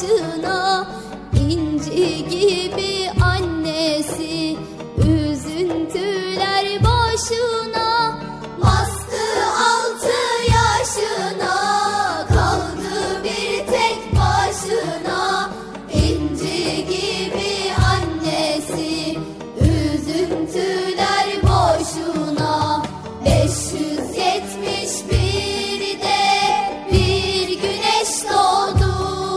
başına, inci gibi annesi, üzüntüler başına. Bastı 6 yaşına, kaldı bir tek başına, inci gibi annesi, üzüntüler boşuna. 571'de bir güneş doğdu,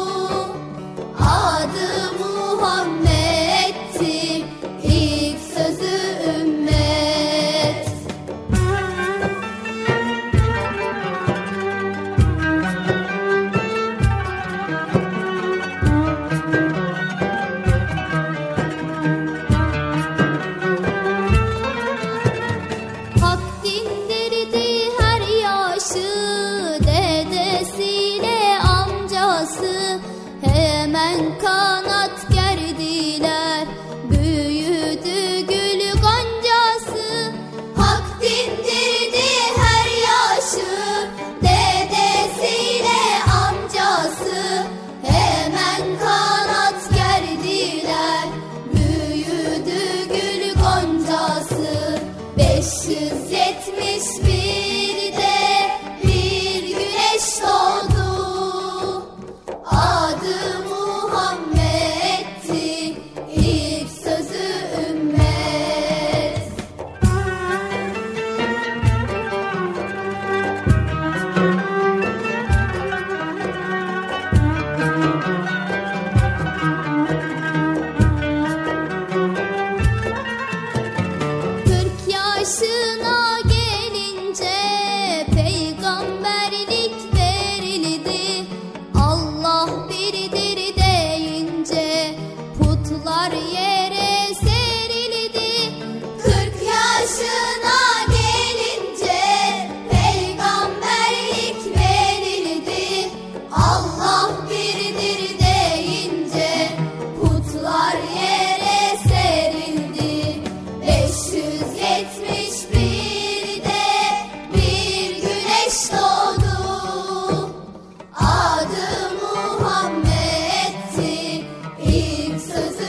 adı Muhammed'ti, ilk sözü ümmet. Hak dindirdi her yaşı, dedesiyle amcası, hemen kanat gerdiler, büyüdü gül goncası. Hak dindirdi her yaşı, dedesiyle amcası, hemen kanat gerdiler, büyüdü gül goncası. 571'de bir güneş doğdu, adı Muhammed'ti, ilk sözü ümmet. Kırk yaşına gelince peygamberlik verildi, Allah birdir deyince putlar yere serildi. 40 yaşına gelince peygamberlik verildi, Allah birdir deyince putlar yere serildi. 571'de bir güneş doğdu, adı Muhammed'ti, ilk sözü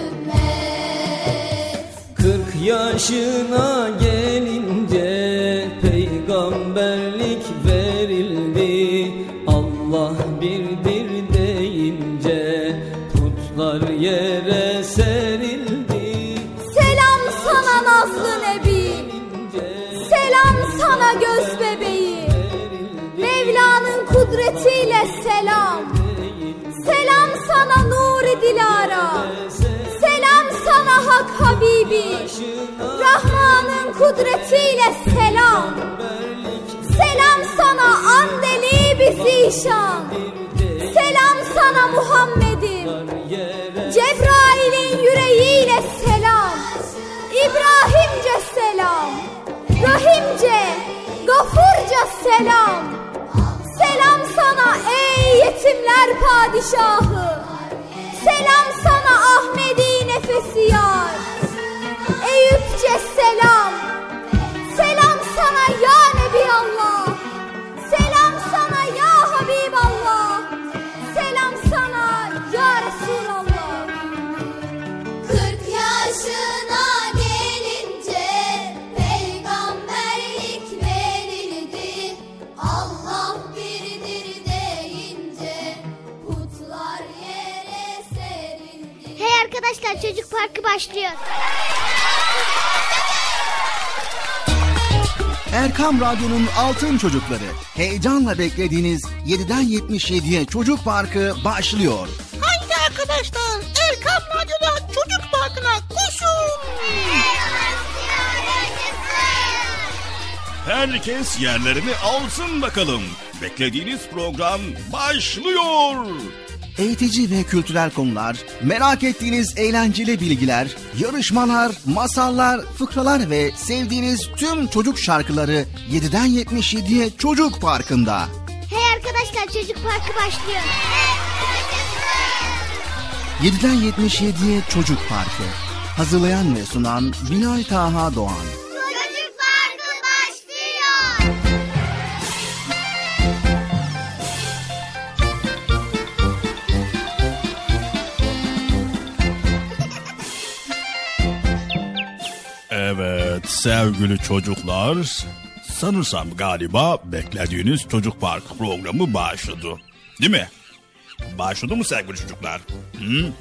ümmet. 40 yaşına gelince peygamberlik verildi, Allah birdir deyince putlar yere serildi. Selam sana nazlı nebi, selam sana göz bebeği, Mevla'nın kudretiyle selam. Selam sana Nur-i Dilara, selam sana Hak Habibi, Rahman'ın kudretiyle selam. Selam sana Andeli Bizişan, selam sana Muhammed'im, Cebrail'in yüreğiyle selam. İbrahimce selam, Rahimce, Gafurca selam. Selam sana ey yetimler padişahı, selam sana Ahmedi nefesi yar. Eyüpçe selam, selam sana ya Nebi Allah, selam sana ya Habiballah, selam sana ya Resulallah. 40 yaşına gelince peygamberlik verildi, Allah birdir deyince putlar yere serildi. Hey arkadaşlar, Çocuk Parkı başlıyor. Erkam Radyo'nun Altın Çocukları. Heyecanla beklediğiniz 7'den 77'ye Çocuk Parkı başlıyor. Haydi arkadaşlar, Erkam Radyo'da Çocuk Parkı'na koşun. Herkes yerlerini alsın bakalım. Beklediğiniz program başlıyor. Eğitici ve kültürel konular, merak ettiğiniz eğlenceli bilgiler, yarışmalar, masallar, fıkralar ve sevdiğiniz tüm çocuk şarkıları 7'den 77'ye Çocuk Parkı'nda. Hey arkadaşlar, Çocuk Parkı başlıyor. 7'den 77'ye Çocuk Parkı. Hazırlayan ve sunan Binay Taha Doğan. Çocuk Parkı başlıyor. sevgili çocuklar, sanırsam galiba beklediğiniz çocuk parkı programı başladı. Değil mi? Başladı mı sevgili çocuklar? Hı?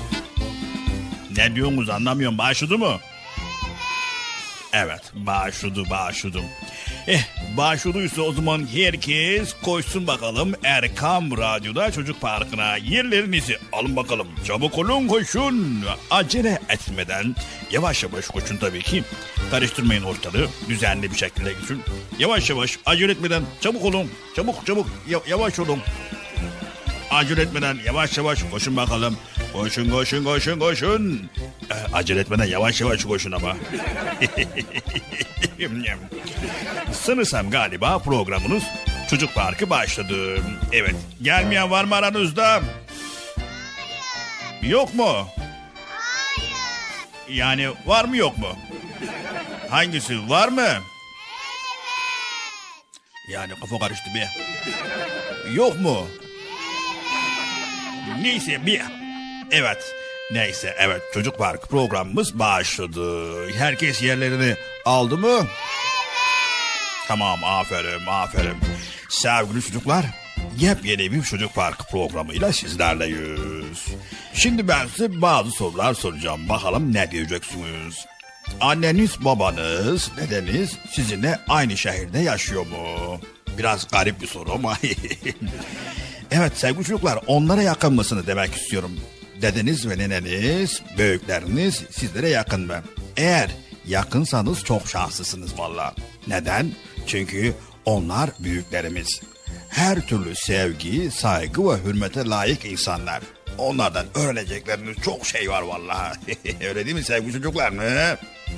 Ne diyorsunuz anlamıyorum, başladı mı? Evet, başladı. Başladıysa o zaman herkes koşsun bakalım Erkam Radyo'da Çocuk Parkı'na. Yerlerinizi alın bakalım. Çabuk olun, koşun. Acele etmeden yavaş yavaş koşun tabii ki. Karıştırmayın ortalığı. Düzenli bir şekilde gidin. Yavaş yavaş, acele etmeden çabuk olun. Çabuk yavaş olun. Acele etmeden yavaş koşun bakalım. Koşun. Acele etmeden yavaş koşun ama. Sanırsam galiba programınız Çocuk Parkı başladı. Evet, gelmeyen var mı aranızda? Hayır. Yok mu? Hayır. Yani var mı yok mu? Hangisi, var mı? Evet. Yani kafa karıştı be. Yok mu? Neyse bir... Evet, Çocuk Parkı programımız başladı. Herkes yerlerini aldı mı? Evet. Tamam, aferin. Sevgili çocuklar, yepyeni bir Çocuk Parkı programıyla sizlerleyiz. Şimdi ben size bazı sorular soracağım. Bakalım ne diyeceksiniz? Anneniz, babanız, dedeniz sizinle aynı şehirde yaşıyor mu? Biraz garip bir soru ama... Evet sevgili çocuklar, onlara yakın mısınız demek istiyorum. Dedeniz ve neneniz, büyükleriniz sizlere yakın mı? Eğer yakınsanız çok şanslısınız valla. Neden? Çünkü onlar büyüklerimiz. Her türlü sevgi, saygı ve hürmete layık insanlar. Onlardan öğrenecekleriniz çok şey var valla. Öyle değil mi sevgili çocuklar mı?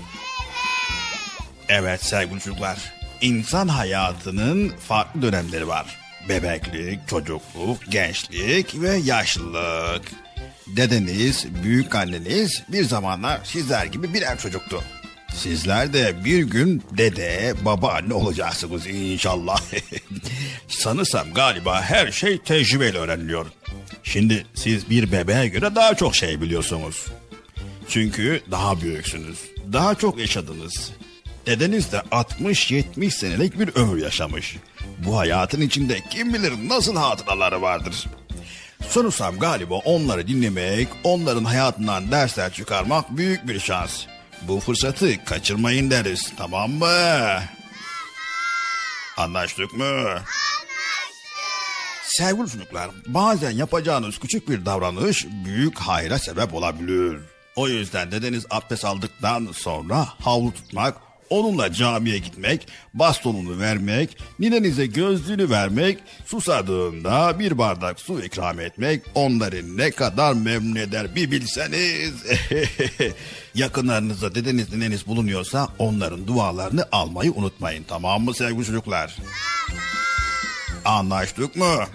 Evet sevgili çocuklar. İnsan hayatının farklı dönemleri var. Bebeklik, çocukluk, gençlik ve yaşlılık. Dedeniz, büyükanneniz bir zamanlar sizler gibi birer çocuktu. Sizler de bir gün dede, babaanne olacaksınız inşallah. Sanırsam galiba her şey tecrübeyle öğreniliyor. Şimdi siz bir bebeğe göre daha çok şey biliyorsunuz. Çünkü daha büyüksünüz, daha çok yaşadınız. Dedeniz de 60-70 senelik bir ömür yaşamış. Bu hayatın içinde kim bilir nasıl hatıraları vardır. Sanırsam galiba onları dinlemek, onların hayatından dersler çıkarmak büyük bir şans. Bu fırsatı kaçırmayın deriz, tamam mı? Anlaştık mı? Anlaştık. Sevgili çocuklar, bazen yapacağınız küçük bir davranış büyük hayra sebep olabilir. O yüzden dedeniz abdest aldıktan sonra havlu tutmak, onunla camiye gitmek, bastonunu vermek, ninenize gözlüğünü vermek, susadığında bir bardak su ikram etmek onları ne kadar memnun eder bir bilseniz. Yakınlarınızda dedeniz, nineniz bulunuyorsa onların dualarını almayı unutmayın, tamam mı sevgili çocuklar? Anlaştık mı? Anlaştık.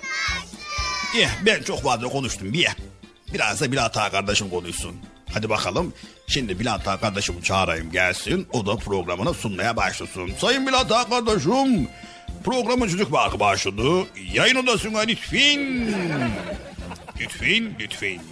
Ben çok fazla konuştum. Biraz da Bilal Ağa kardeşim konuşsun. Hadi bakalım. Şimdi Bilal Ağa kardeşimi çağırayım gelsin. O da programını sunmaya başlasın. Sayın Bilal Ağa kardeşim, programın Çocuk Parkı başladı. Yayın odasına lütfen. Lütfen.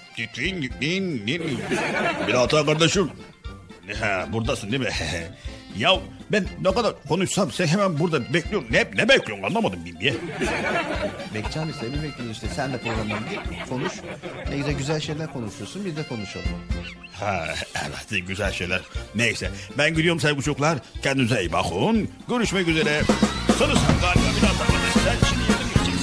Bilal Ağa kardeşim. Buradasın değil mi? Ya ben ne kadar konuşsam sen hemen burada bekliyorsun. Ne bekliyorsun anlamadım bir. Bekçami seni bekliyoruz işte. Sen de programdan konuş. Ne güzel şeyler konuşuyorsun, biz de konuşalım. Evet güzel şeyler. Neyse ben gidiyorum sevgili çocuklar. Kendinize iyi bakın. Görüşmek üzere. Sanırsam galiba biraz arkadaşlar şimdi yerine geçeceksin.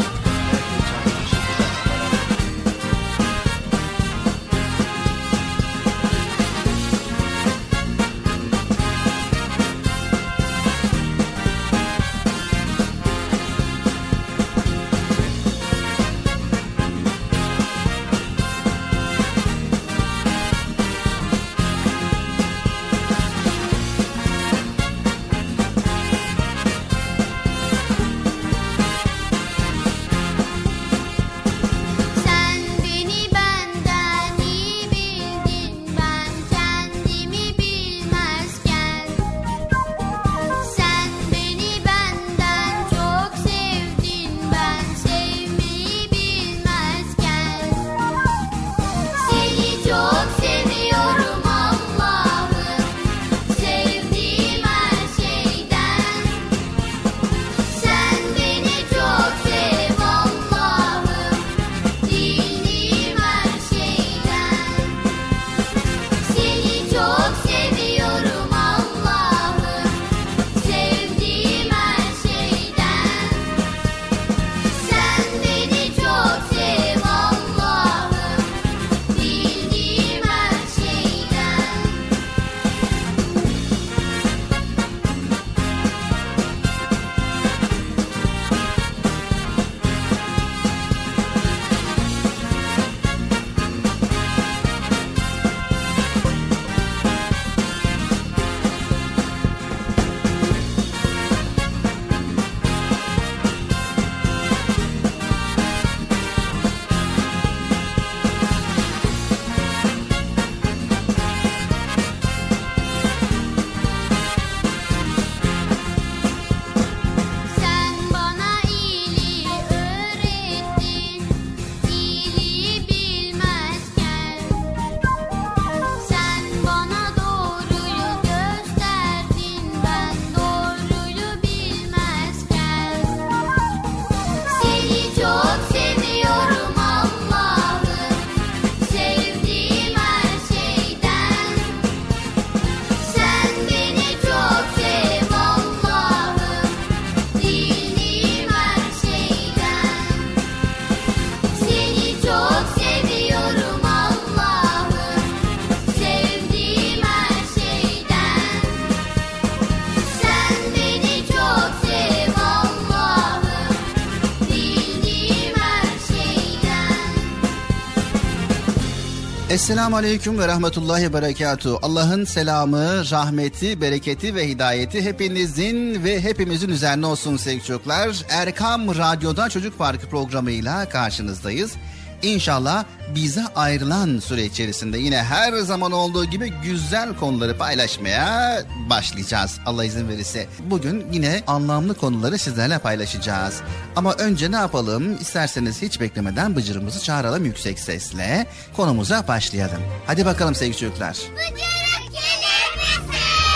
Esselamu Aleyküm ve Rahmetullahi ve Berekatuhu. Allah'ın selamı, rahmeti, bereketi ve hidayeti hepinizin ve hepimizin üzerine olsun sevgili çocuklar. Erkam Radyo'da Çocuk Parkı programıyla karşınızdayız. İnşallah bize ayrılan süre içerisinde yine her zaman olduğu gibi güzel konuları paylaşmaya başlayacağız. Allah izin verirse. Bugün yine anlamlı konuları sizlerle paylaşacağız. Ama önce ne yapalım? İsterseniz hiç beklemeden Bıcır'ımızı çağıralım yüksek sesle. Konumuza başlayalım. Hadi bakalım sevgili çocuklar. Bıcırık gelir misin?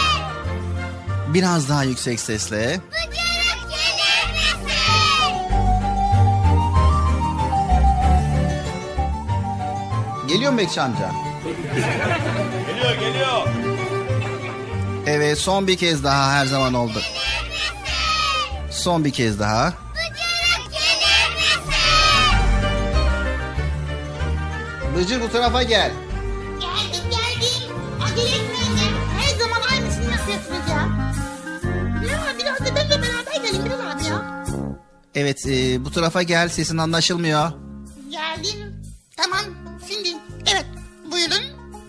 Biraz daha yüksek sesle. Bıcırık gelir misin? Geliyor mu Bekçi amca? Geliyor. Evet, son bir kez daha, her zaman oldu. Son bir kez daha. Bıcırık gelir misin? Bıcır bu tarafa gel. Geldim. Acele etmeyin. Her zaman aynısını yapıyorsunuz ya. Ya biraz da benimle beraber gelin Bilal abi ya. Evet, bu tarafa gel, sesin anlaşılmıyor. Geldim. Tamam. Şimdi. Evet. Buyurun.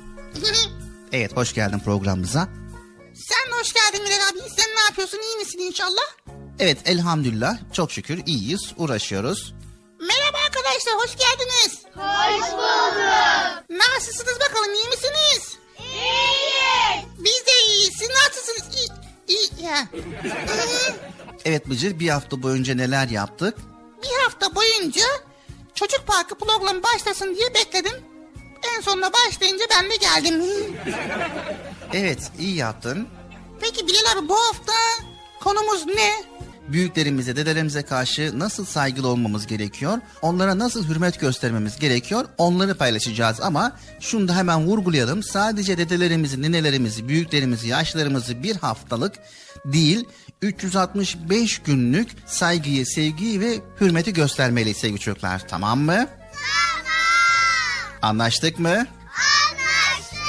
Evet, hoş geldin programımıza. Sen hoş geldin Bilal abi. Sen ne yapıyorsun? İyi misin inşallah? Evet, elhamdülillah, çok şükür iyiyiz, uğraşıyoruz. Merhaba arkadaşlar. Hoş geldiniz. Hoş bulduk. Nasılsınız bakalım? İyi misiniz? İyiyiz. Biz de iyiyiz. Siz nasılsınız? İyi. Ya. Evet Bıcır, bir hafta boyunca neler yaptık? Bir hafta boyunca Çocuk Parkı programı başlasın diye bekledim. En sonunda başlayınca ben de geldim. Evet, iyi yaptın. Peki Bilal abi, bu hafta konumuz ne? Büyüklerimize, dedelerimize karşı nasıl saygılı olmamız gerekiyor? Onlara nasıl hürmet göstermemiz gerekiyor? Onları paylaşacağız ama şunu da hemen vurgulayalım. Sadece dedelerimizi, ninelerimizi, büyüklerimizi, yaşlarımızı bir haftalık değil, 365 günlük saygıyı, sevgiyi ve hürmeti göstermeliyiz sevgili çocuklar. Tamam mı? Tamam. Anlaştık mı? Anlaştık.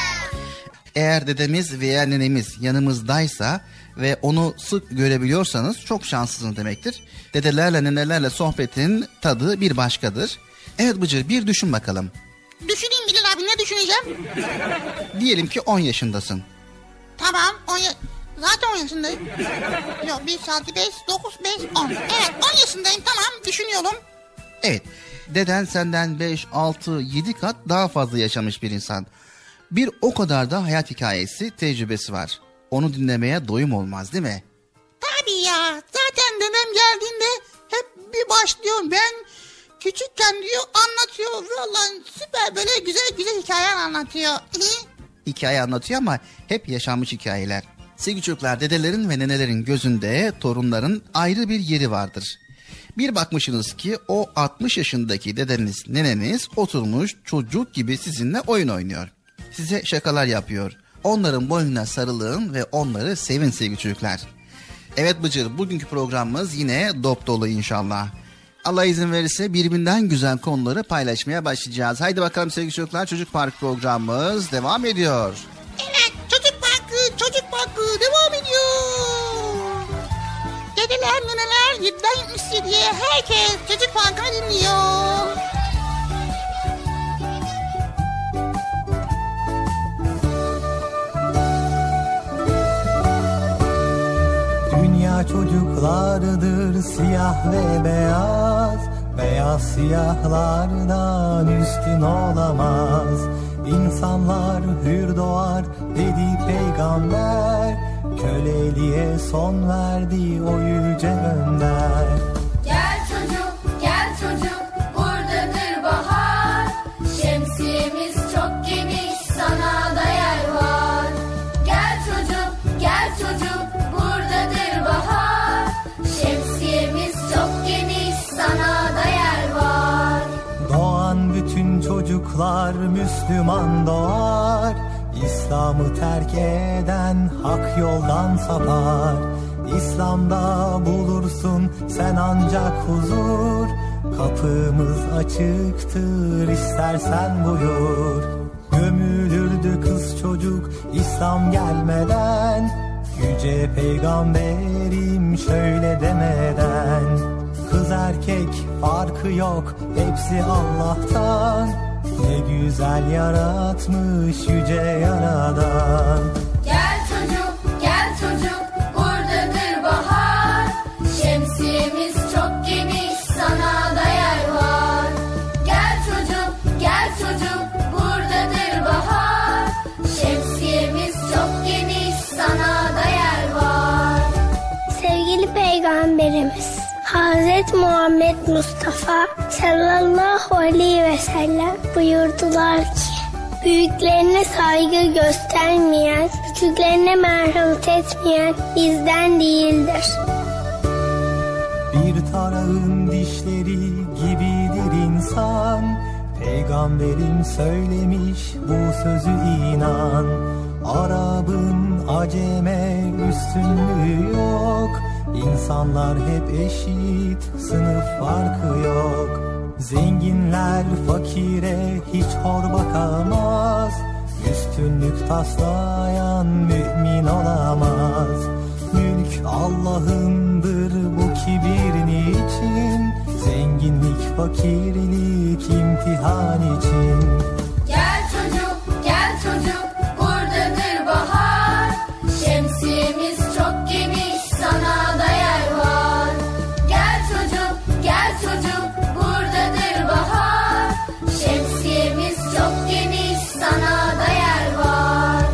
Eğer dedemiz veya nenemiz yanımızdaysa ve onu sık görebiliyorsanız çok şanslısınız demektir. Dedelerle, nenelerle sohbetin tadı bir başkadır. Evet Bıcır, bir düşün bakalım. Düşüneyim Bilal abi, ne düşüneceğim? Diyelim ki 10 yaşındasın. Tamam, zaten 10 yaşındayım. Yok, 1, 6, 5, 9, 5, 10. Evet, 10 yaşındayım, tamam, düşünüyorum. Evet, deden senden 5, 6, 7 kat daha fazla yaşamış bir insan. Bir o kadar da hayat hikayesi, tecrübesi var. Onu dinlemeye doyum olmaz değil mi? Tabii ya, zaten dedem geldiğinde hep bir başlıyor. Ben küçükken diyor anlatıyor. Vallahi süper, böyle güzel hikayeler anlatıyor. Hikaye anlatıyor ama hep yaşanmış hikayeler. Sevgili çocuklar, dedelerin ve nenelerin gözünde torunların ayrı bir yeri vardır. Bir bakmışsınız ki o 60 yaşındaki dedeniz, neneniz oturmuş çocuk gibi sizinle oyun oynuyor. Size şakalar yapıyor. Onların boynuna sarılın ve onları sevin sevgili çocuklar. Evet Bıcır, bugünkü programımız yine dop dolu inşallah. Allah izin verirse birbirinden güzel konuları paylaşmaya başlayacağız. Haydi bakalım sevgili çocuklar, Çocuk Park programımız devam ediyor. Evet, Çocuk Parkı devam ediyor. Dedeler, neneler, 7'den 77'ye herkes Çocuk Parkı'nı dinliyor. Dünya çocuklardır siyah ve beyaz, beyaz siyahlardan üstün olamaz. İnsanlar hür doğar dedi peygamber, köleliğe son verdi o yüce önder. Gel çocuk, buradadır bahar. Şemsiyemiz çok geniş, sana da yer var. Gel çocuk, buradadır bahar. Şemsiyemiz çok geniş, sana da yer var. Doğan bütün çocuklar Müslüman doğar, İslam'ı terk eden hak yoldan sapar. İslam'da bulursun sen ancak huzur, kapımız açıktır istersen buyur. Gömülürdü kız çocuk İslam gelmeden, yüce peygamberim şöyle demeden. Kız erkek farkı yok, hepsi Allah'tan. Ne güzel yaratmış yüce Yaradan. Gel çocuk, buradadır bahar. Şemsiyemiz çok geniş, sana da yer var. Gel çocuk, buradadır bahar. Şemsiyemiz çok geniş, sana da yer var. Sevgili Peygamberimiz Hazreti Muhammed Mustafa sallallahu aleyhi ve sellem buyurdular ki, büyüklerine saygı göstermeyen, küçüklerine merhamet etmeyen bizden değildir. Bir tarağın dişleri gibidir insan. Peygamberim söylemiş bu sözü inan. Arap'ın Acem'e üstünlüğü yok. İnsanlar hep eşit, sınıf farkı yok. Zenginler fakire hiç hor bakamaz. Üstünlük taslayan mümin olamaz. Mülk Allah'ındır, bu kibir niçin? Zenginlik fakirlik imtihan için. Gel çocuk, buradadır bahar. Şemsiyemiz çok geniş, sana da yer var. Gel çocuk, buradadır bahar. Şemsiyemiz çok geniş, sana da yer var.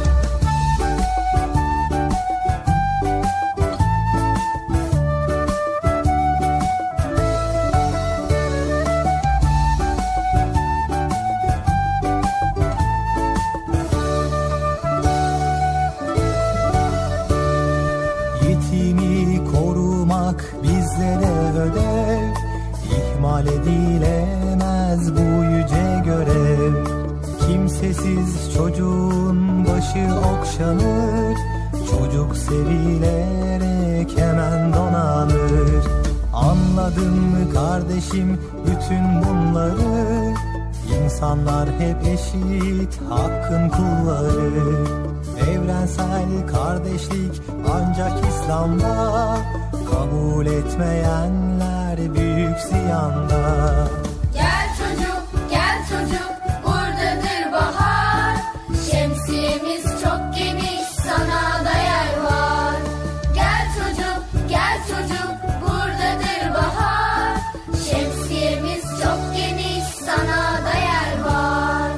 Yetimi korumak bizlere ödev. İhmal edilemez bu yüce görev. Kimsesiz çocuğun başı okşanır. Çocuk sevilerek hemen donanır. Anladın mı kardeşim bütün bunları? İnsanlar hep eşit, hakkın kulları. Evrensel kardeşlik ancak İslam'da. Kabul etmeyenler büyük ziyanda. Gel çocuk, buradadır bahar. Şemsiyemiz çok geniş, sana da yer var. Gel çocuk, buradadır bahar. Şemsiyemiz çok geniş, sana da yer var.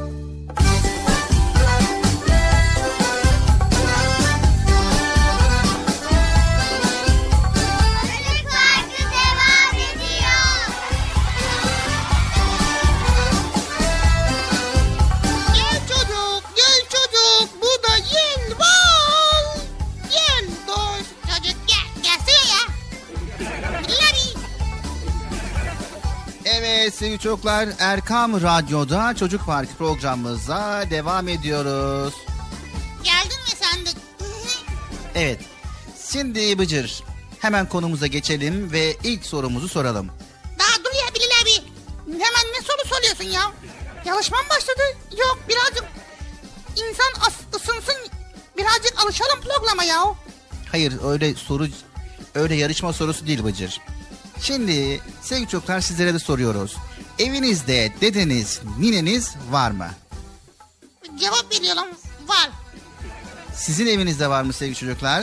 Çocuk Parkı devam ediyor. Gel çocuk, burada yel var. Yel dost çocuk, gelsene ya. Bilal. Evet sevgili çocuklar, Erkam Radyo'da Çocuk Parkı programımıza devam ediyoruz. Geldin mi sen de? Evet, şimdi Bıcır hemen konumuza geçelim ve ilk sorumuzu soralım. Daha dur ya Bilal abi. Hemen ne soru soruyorsun ya? Yarışma mı başladı? Yok, birazcık insan ısınsın. Birazcık alışalım programa ya. Hayır, öyle yarışma sorusu değil Bıcır. Şimdi sevgili çocuklar, sizlere de soruyoruz. Evinizde dedeniz, nineniz var mı? Cevap veriyorum. Var. Sizin evinizde var mı sevgili çocuklar?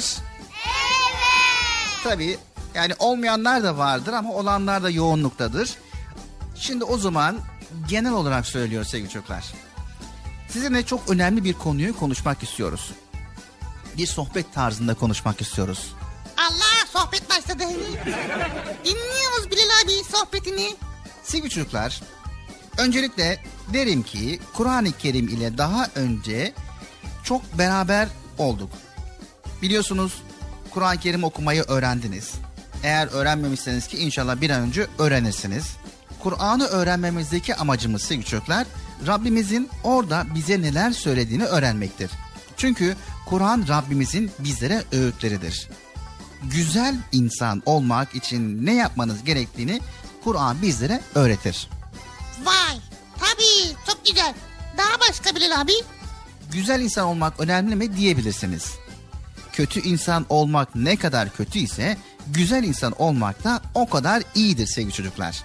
Evet. Tabii yani olmayanlar da vardır ama olanlar da yoğunluktadır. Şimdi o zaman genel olarak söylüyor sevgili çocuklar. Sizinle çok önemli bir konuyu konuşmak istiyoruz. Bir sohbet tarzında konuşmak istiyoruz. Allah, sohbet başladı. Dinliyoruz Bilal abi sohbetini. Sevgili çocuklar, öncelikle derim ki Kur'an-ı Kerim ile daha önce çok beraber olduk. Biliyorsunuz Kur'an-ı Kerim okumayı öğrendiniz. Eğer öğrenmemişseniz ki inşallah bir an önce öğrenirsiniz. Kur'an'ı öğrenmemizdeki amacımız sevgili çocuklar, Rabbimizin orada bize neler söylediğini öğrenmektir. Çünkü Kur'an Rabbimizin bizlere öğütleridir. Güzel insan olmak için ne yapmanız gerektiğini Kur'an bizlere öğretir. Vay, tabii çok güzel. Daha başka Bilal abi? Güzel insan olmak önemli mi diyebilirsiniz. Kötü insan olmak ne kadar kötü ise güzel insan olmak da o kadar iyidir sevgili çocuklar.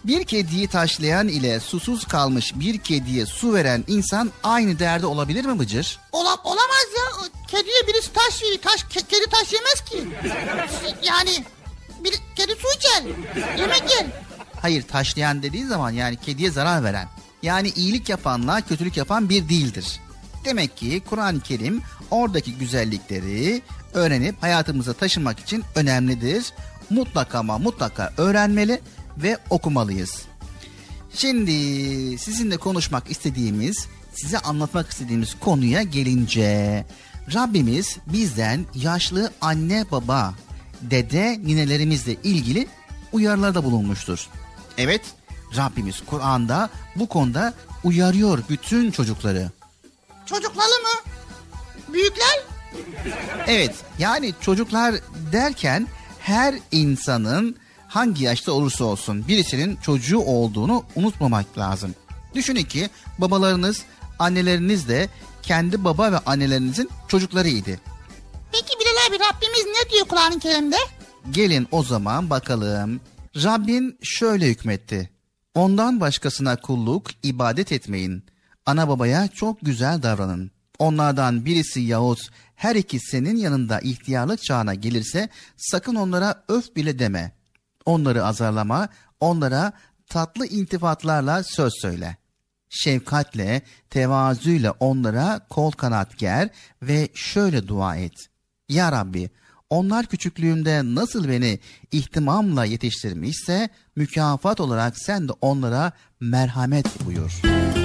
Bir kediyi taşlayan ile susuz kalmış bir kediye su veren insan aynı değerde olabilir mi Bıcır? Olamaz ya. Kediye birisi taş veriyor. Kedi taş yemez ki. Yani kedi su içer. Yemek yer. Hayır, taşlayan dediği zaman yani kediye zarar veren. Yani iyilik yapanla kötülük yapan bir değildir. Demek ki Kur'an-ı Kerim oradaki güzellikleri öğrenip hayatımıza taşımak için önemlidir. Mutlaka ama mutlaka öğrenmeli ve okumalıyız. Şimdi sizinle konuşmak istediğimiz, size anlatmak istediğimiz konuya gelince, Rabbimiz bizden yaşlı anne baba, dede ninelerimizle ilgili uyarılarda bulunmuştur. Evet, Rabbimiz Kur'an'da bu konuda uyarıyor bütün çocukları. Çocukları mı? Büyükler? Evet, yani çocuklar derken her insanın hangi yaşta olursa olsun birisinin çocuğu olduğunu unutmamak lazım. Düşünün ki babalarınız, anneleriniz de kendi baba ve annelerinizin çocuklarıydı. Peki Bilal abi, Rabbimiz ne diyor Kur'an-ı Kerim'de? Gelin o zaman bakalım. Rabbin şöyle hükmetti. Ondan başkasına kulluk, ibadet etmeyin. Ana babaya çok güzel davranın. Onlardan birisi yahut her ikisi senin yanında ihtiyarlık çağına gelirse sakın onlara öf bile deme. Onları azarlama, onlara tatlı iltifatlarla söz söyle. Şefkatle, tevazuyla onlara kol kanat ger ve şöyle dua et. Ya Rabbi, onlar küçüklüğümde nasıl beni ihtimamla yetiştirmişse mükafat olarak sen de onlara merhamet buyur.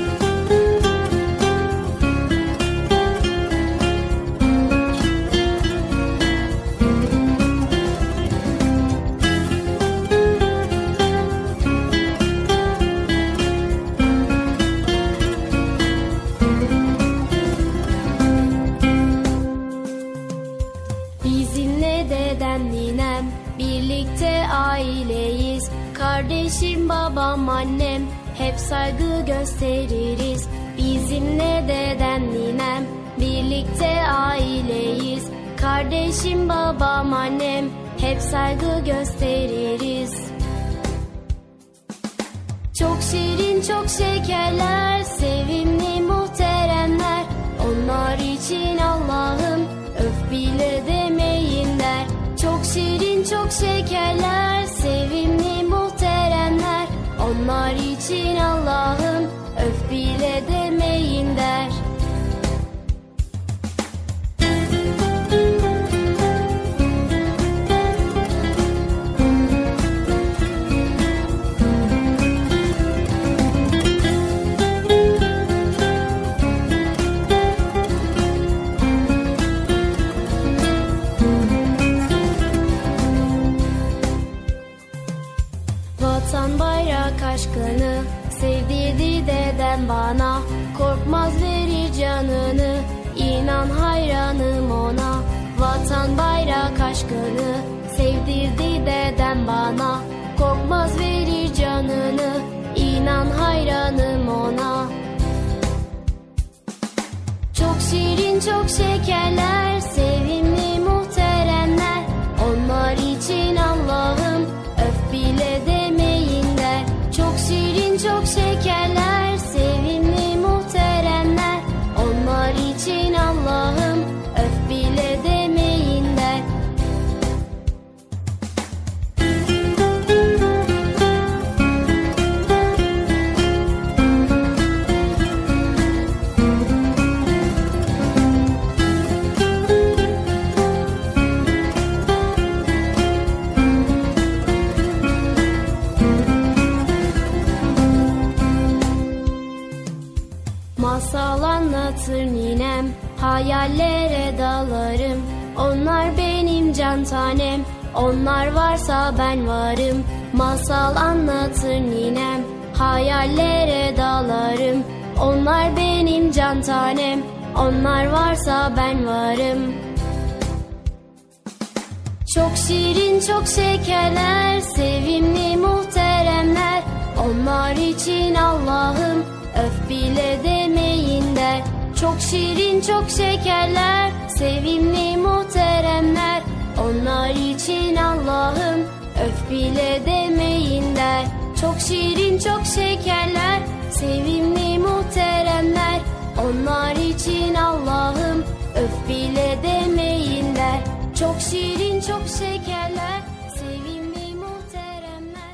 Aileyiz, kardeşim, babam, annem, hep saygı gösteririz. Bizimle dedem, ninem, birlikte aileyiz. Kardeşim, babam, annem, hep saygı gösteririz. Çok şirin, çok şekerler, sevimli muhteremler. Onlar için Allah'ım öf bile demeyin der. Çok şirin, çok şekerler, sevimli muhteremler. Onlar için Allah'ım öf bile demeyin der. Aşkını sevdirdi dedem bana, korkmaz verir canını, inan hayranım ona. Vatan bayrak aşkını sevdirdi dedem bana, korkmaz verir canını, inan hayranım ona. Çok şirin, çok şekerler, sevimli muhteremler. Onlar için Allah'ım öf bile demeyin der. Çok şirin, çok şekerler, sevimli muhteremler. Onlar için Allah'ım öf bile demeyin der. Masal anlatır ninem, hayallere dalarım. Onlar benim can tanem, onlar varsa ben varım. Masal anlatır ninem, hayallere dalarım. Onlar benim can tanem, onlar varsa ben varım. Çok şirin, çok şekerler, sevimli muhteremler. Onlar için Allah'ım öf bile demeyin der. Çok şirin, çok şekerler, sevimli muhteremler. Onlar için Allah'ım öf bile demeyin der. Çok şirin çok şekerler, sevimli muhteremler. Onlar için Allah'ım öf bile demeyin der. Çok şirin çok şekerler, sevimli muhteremler.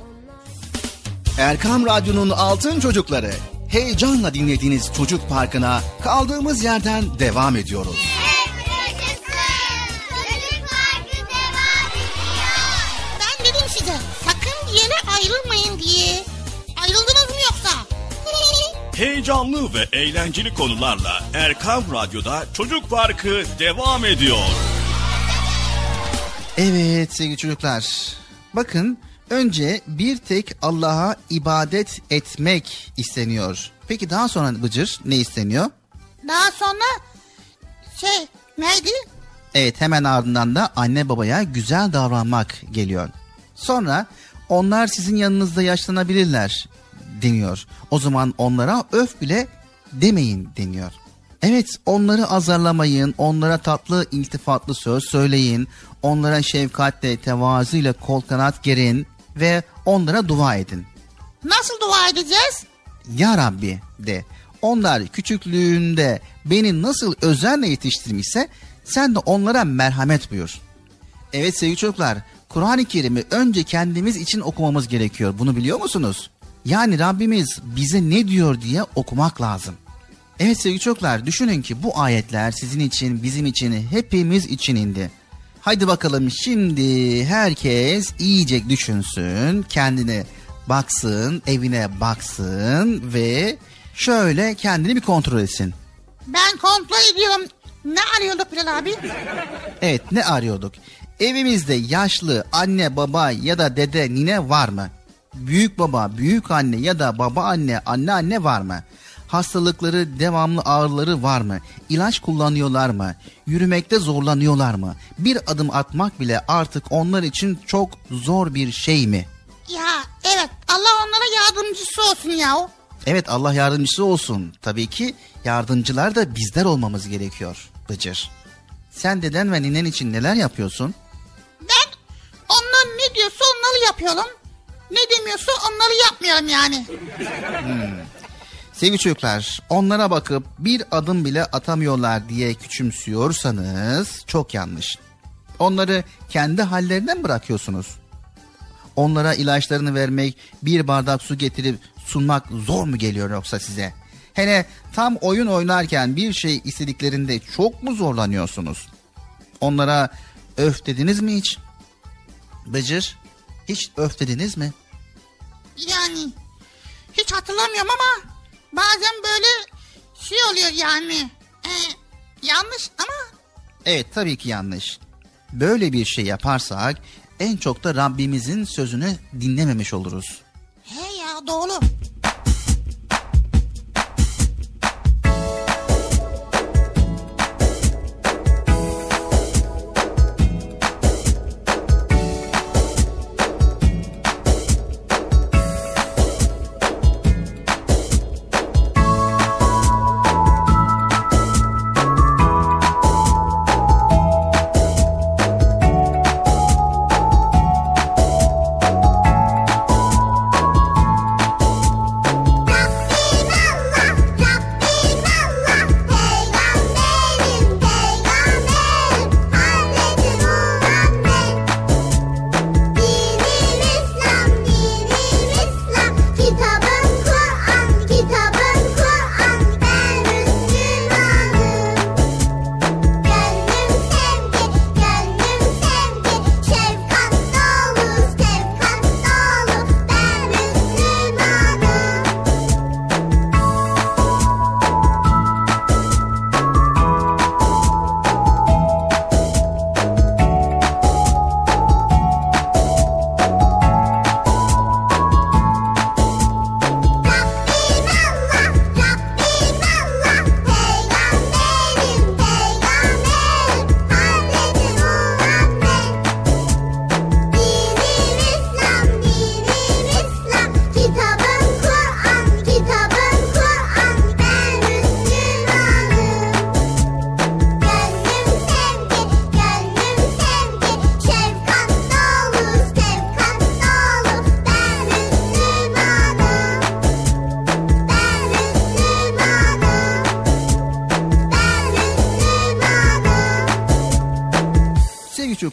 Erkam Radyo'nun Altın Çocukları. Heyecanla dinlediğiniz Çocuk Parkı'na kaldığımız yerden devam ediyoruz. Ben dedim size sakın bir yere ayrılmayın diye. Ayrıldınız mı yoksa? Heyecanlı ve eğlenceli konularla Erkam Radyo'da Çocuk Parkı devam ediyor. Evet sevgili çocuklar. Bakın önce bir tek Allah'a ibadet etmek isteniyor. Peki daha sonra Bıcır ne isteniyor? Daha sonra neydi? Evet hemen ardından da anne babaya güzel davranmak geliyor. Sonra onlar sizin yanınızda yaşlanabilirler deniyor. O zaman onlara öf bile demeyin deniyor. Evet onları azarlamayın, onlara tatlı iltifatlı söz söyleyin, onlara şefkatle, tevazuyla kol kanat gerin ve onlara dua edin. Nasıl dua edeceğiz? Ya Rabbi de, onlar küçüklüğünde beni nasıl özenle yetiştirmişse sen de onlara merhamet buyur. Evet sevgili çocuklar, Kur'an-ı Kerim'i önce kendimiz için okumamız gerekiyor. Bunu biliyor musunuz? Yani Rabbimiz bize ne diyor diye okumak lazım. Evet sevgili çocuklar, düşünün ki bu ayetler sizin için, bizim için, hepimiz için indi. Haydi bakalım şimdi herkes iyice düşünsün, kendine baksın, evine baksın ve şöyle kendini bir kontrol etsin. Ben kontrol ediyorum. Ne arıyorduk Bilal abi? Evet, ne arıyorduk? Evimizde yaşlı anne, baba ya da dede, nine var mı? Büyük baba, büyük anne ya da baba anne, anne var mı? Hastalıkları, devamlı ağrıları var mı? İlaç kullanıyorlar mı? Yürümekte zorlanıyorlar mı? Bir adım atmak bile artık onlar için çok zor bir şey mi? Ya evet, Allah onlara yardımcısı olsun ya. Evet, Allah yardımcısı olsun. Tabii ki yardımcılar da bizler olmamız gerekiyor Bıcır. Sen deden ve ninen için neler yapıyorsun? Ben onlar ne diyorsa onları yapıyorum. Ne demiyorsa onları yapmıyorum yani. Sevgili çocuklar, onlara bakıp bir adım bile atamıyorlar diye küçümsüyorsanız çok yanlış. Onları kendi hallerinden bırakıyorsunuz. Onlara ilaçlarını vermek, bir bardak su getirip sunmak zor mu geliyor yoksa size? Hele tam oyun oynarken bir şey istediklerinde çok mu zorlanıyorsunuz? Onlara öf dediniz mi hiç? Bıcır, hiç öf dediniz mi? Yani hiç hatırlamıyorum ama bazen böyle şey oluyor yani. Yanlış ama. Evet, tabii ki yanlış. Böyle bir şey yaparsak en çok da Rabbimizin sözünü dinlememiş oluruz. He ya, doğru.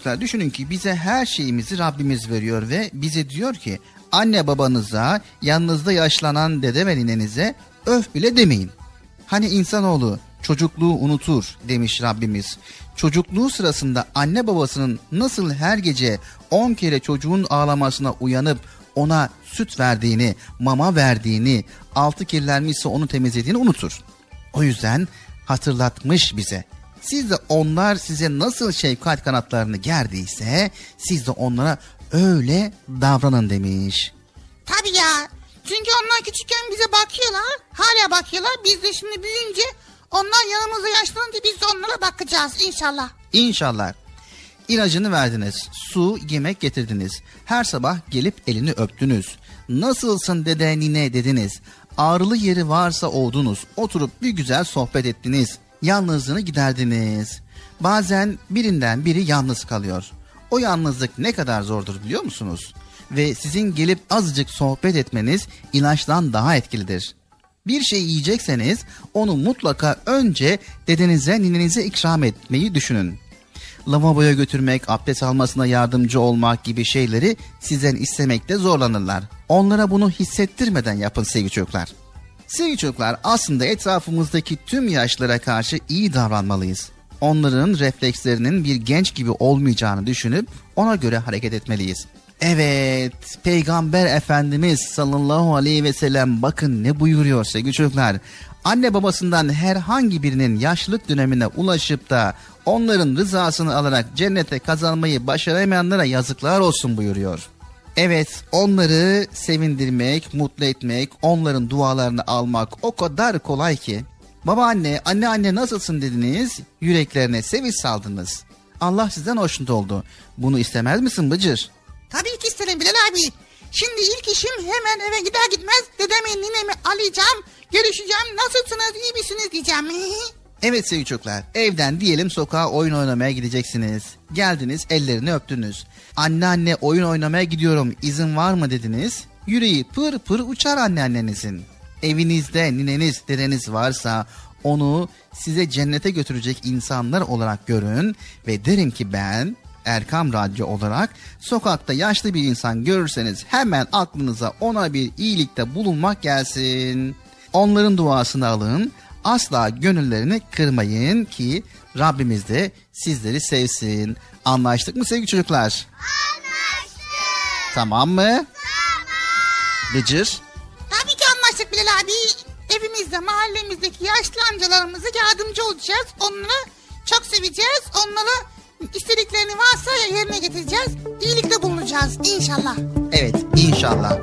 çocuklar, düşünün ki bize her şeyimizi Rabbimiz veriyor ve bize diyor ki anne babanıza, yanınızda yaşlanan dede ve ninenize öf bile demeyin. Hani insanoğlu çocukluğu unutur demiş Rabbimiz. Çocukluğu sırasında anne babasının nasıl her gece 10 kere çocuğun ağlamasına uyanıp ona süt verdiğini, mama verdiğini, altı kirlenmişse onu temizlediğini unutur. O yüzden hatırlatmış bize. Siz de onlar size nasıl şefkat kanatlarını gerdiyse siz de onlara öyle davranın demiş. Tabii ya. Çünkü onlar küçükken bize bakıyorlar. Hala bakıyorlar. Biz de şimdi büyüyünce onlar yanımızda yaşlanınca biz de onlara bakacağız inşallah. İnşallah. İlacını verdiniz. Su, yemek getirdiniz. Her sabah gelip elini öptünüz. Nasılsın dede nine dediniz. Ağrılı yeri varsa oldunuz. Oturup bir güzel sohbet ettiniz. Yalnızlığını giderdiniz. Bazen birinden biri yalnız kalıyor. O yalnızlık ne kadar zordur biliyor musunuz? Ve sizin gelip azıcık sohbet etmeniz ilaçtan daha etkilidir. Bir şey yiyecekseniz onu mutlaka önce dedenize, ninenize ikram etmeyi düşünün. Lavaboya götürmek, abdest almasına yardımcı olmak gibi şeyleri sizden istemekte zorlanırlar. Onlara bunu hissettirmeden yapın sevgili çocuklar. Sevgili çocuklar, aslında etrafımızdaki tüm yaşlara karşı iyi davranmalıyız. Onların reflekslerinin bir genç gibi olmayacağını düşünüp ona göre hareket etmeliyiz. Evet, Peygamber Efendimiz sallallahu aleyhi ve sellem bakın ne buyuruyor sevgili çocuklar. Anne babasından herhangi birinin yaşlılık dönemine ulaşıp da onların rızasını alarak cennete kazanmayı başaramayanlara yazıklar olsun buyuruyor. Evet, onları sevindirmek, mutlu etmek, onların dualarını almak o kadar kolay ki. Babaanne, anneanne nasılsın dediniz, yüreklerine sevinç saldınız. Allah sizden hoşnut oldu. Bunu istemez misin Bıcır? Tabii ki isterim Bilal abi. Şimdi ilk işim hemen eve gider gitmez dedemi ninemi arayacağım. Görüşeceğim, nasılsınız, iyi misiniz diyeceğim. Evet sevgili çocuklar, evden diyelim sokağa oyun oynamaya gideceksiniz. Geldiniz, ellerini öptünüz. Anneanne oyun oynamaya gidiyorum, izin var mı dediniz. Yüreği pır pır uçar anneannenizin. Evinizde nineniz, dedeniz varsa onu size cennete götürecek insanlar olarak görün ve derim ki ben Erkam Radyo olarak sokakta yaşlı bir insan görürseniz hemen aklınıza ona bir iyilikte bulunmak gelsin. Onların duasını alın, asla gönüllerini kırmayın ki Rabbimiz de sizleri sevsin. Anlaştık mı sevgili çocuklar? Anlaştık. Tamam mı? Tamam. Bıcır? Tabii ki anlaştık Bilal abi. Evimizde, mahallemizdeki yaşlı amcalarımıza yardımcı olacağız. Onları çok seveceğiz. Onlara istediklerini varsa yerine getireceğiz. İyilikte bulunacağız inşallah. Evet, inşallah.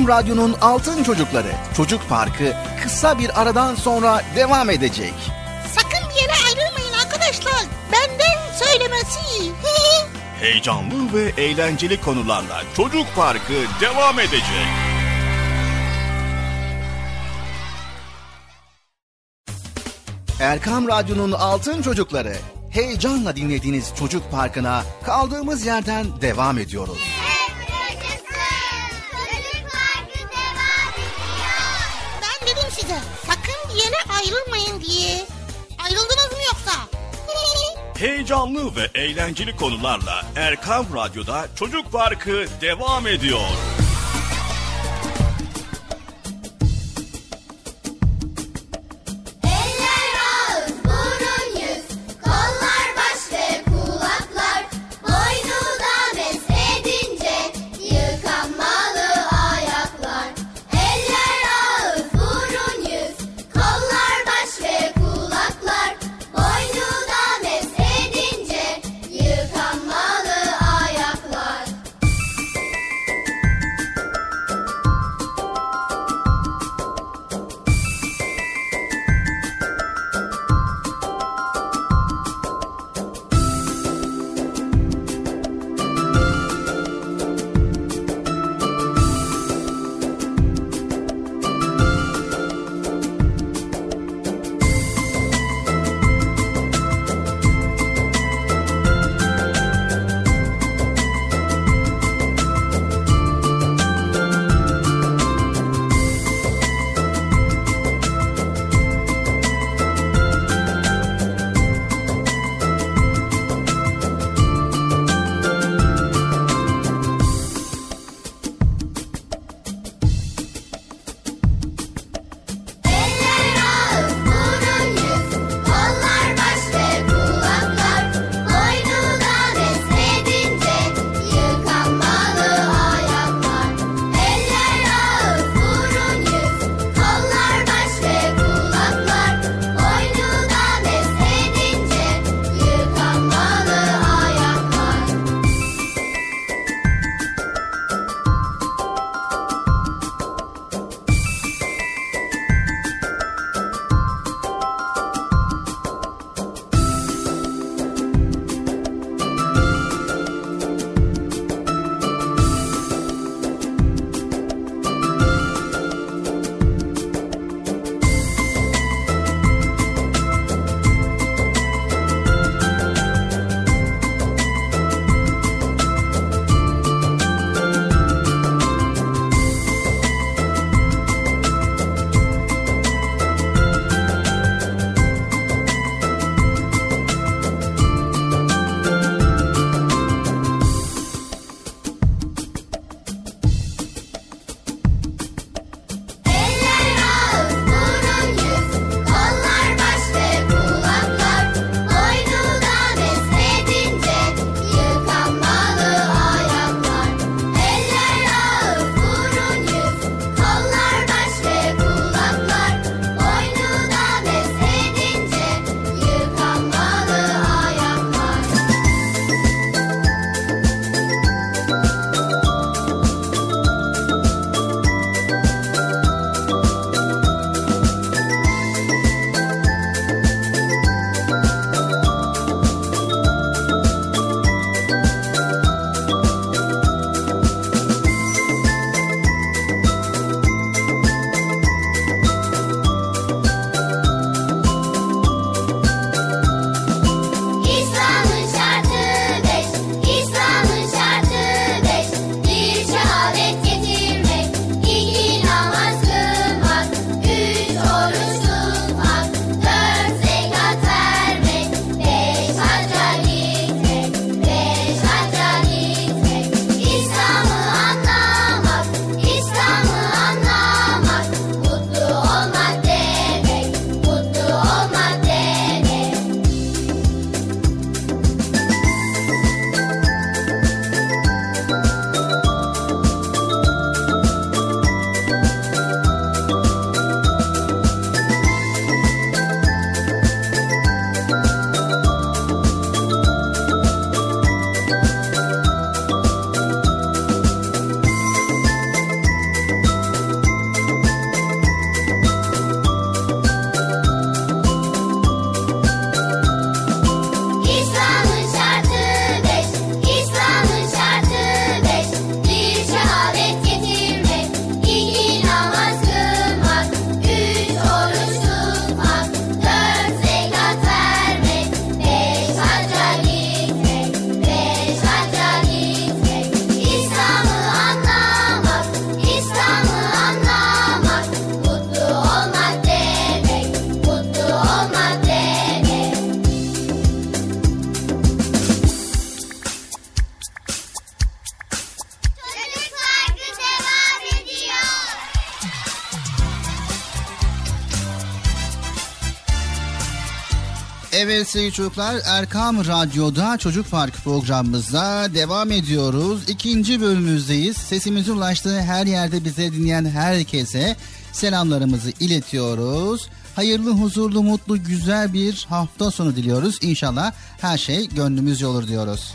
Radyo'nun Altın Çocukları Çocuk Parkı kısa bir aradan sonra devam edecek. Sakın bir yere ayrılmayın arkadaşlar. Benden söylemesi. Heyecanlı ve eğlenceli konularla Çocuk Parkı devam edecek. Erkam Radyo'nun Altın Çocukları, heyecanla dinlediğiniz Çocuk Parkı'na kaldığımız yerden devam ediyoruz. Ben dedim size sakın bir yere ayrılmayın diye. Ayrıldınız mı yoksa? Heyecanlı ve eğlenceli konularla Erkam Radyo'da Çocuk Parkı devam ediyor. Evet sevgili çocuklar, Erkam Radyo'da Çocuk Park programımızda devam ediyoruz. 2. bölümümüzdeyiz. Sesimizin ulaştığı her yerde bize dinleyen herkese selamlarımızı iletiyoruz. Hayırlı, huzurlu, mutlu, güzel bir hafta sonu diliyoruz. İnşallah her şey gönlümüzce olur diyoruz.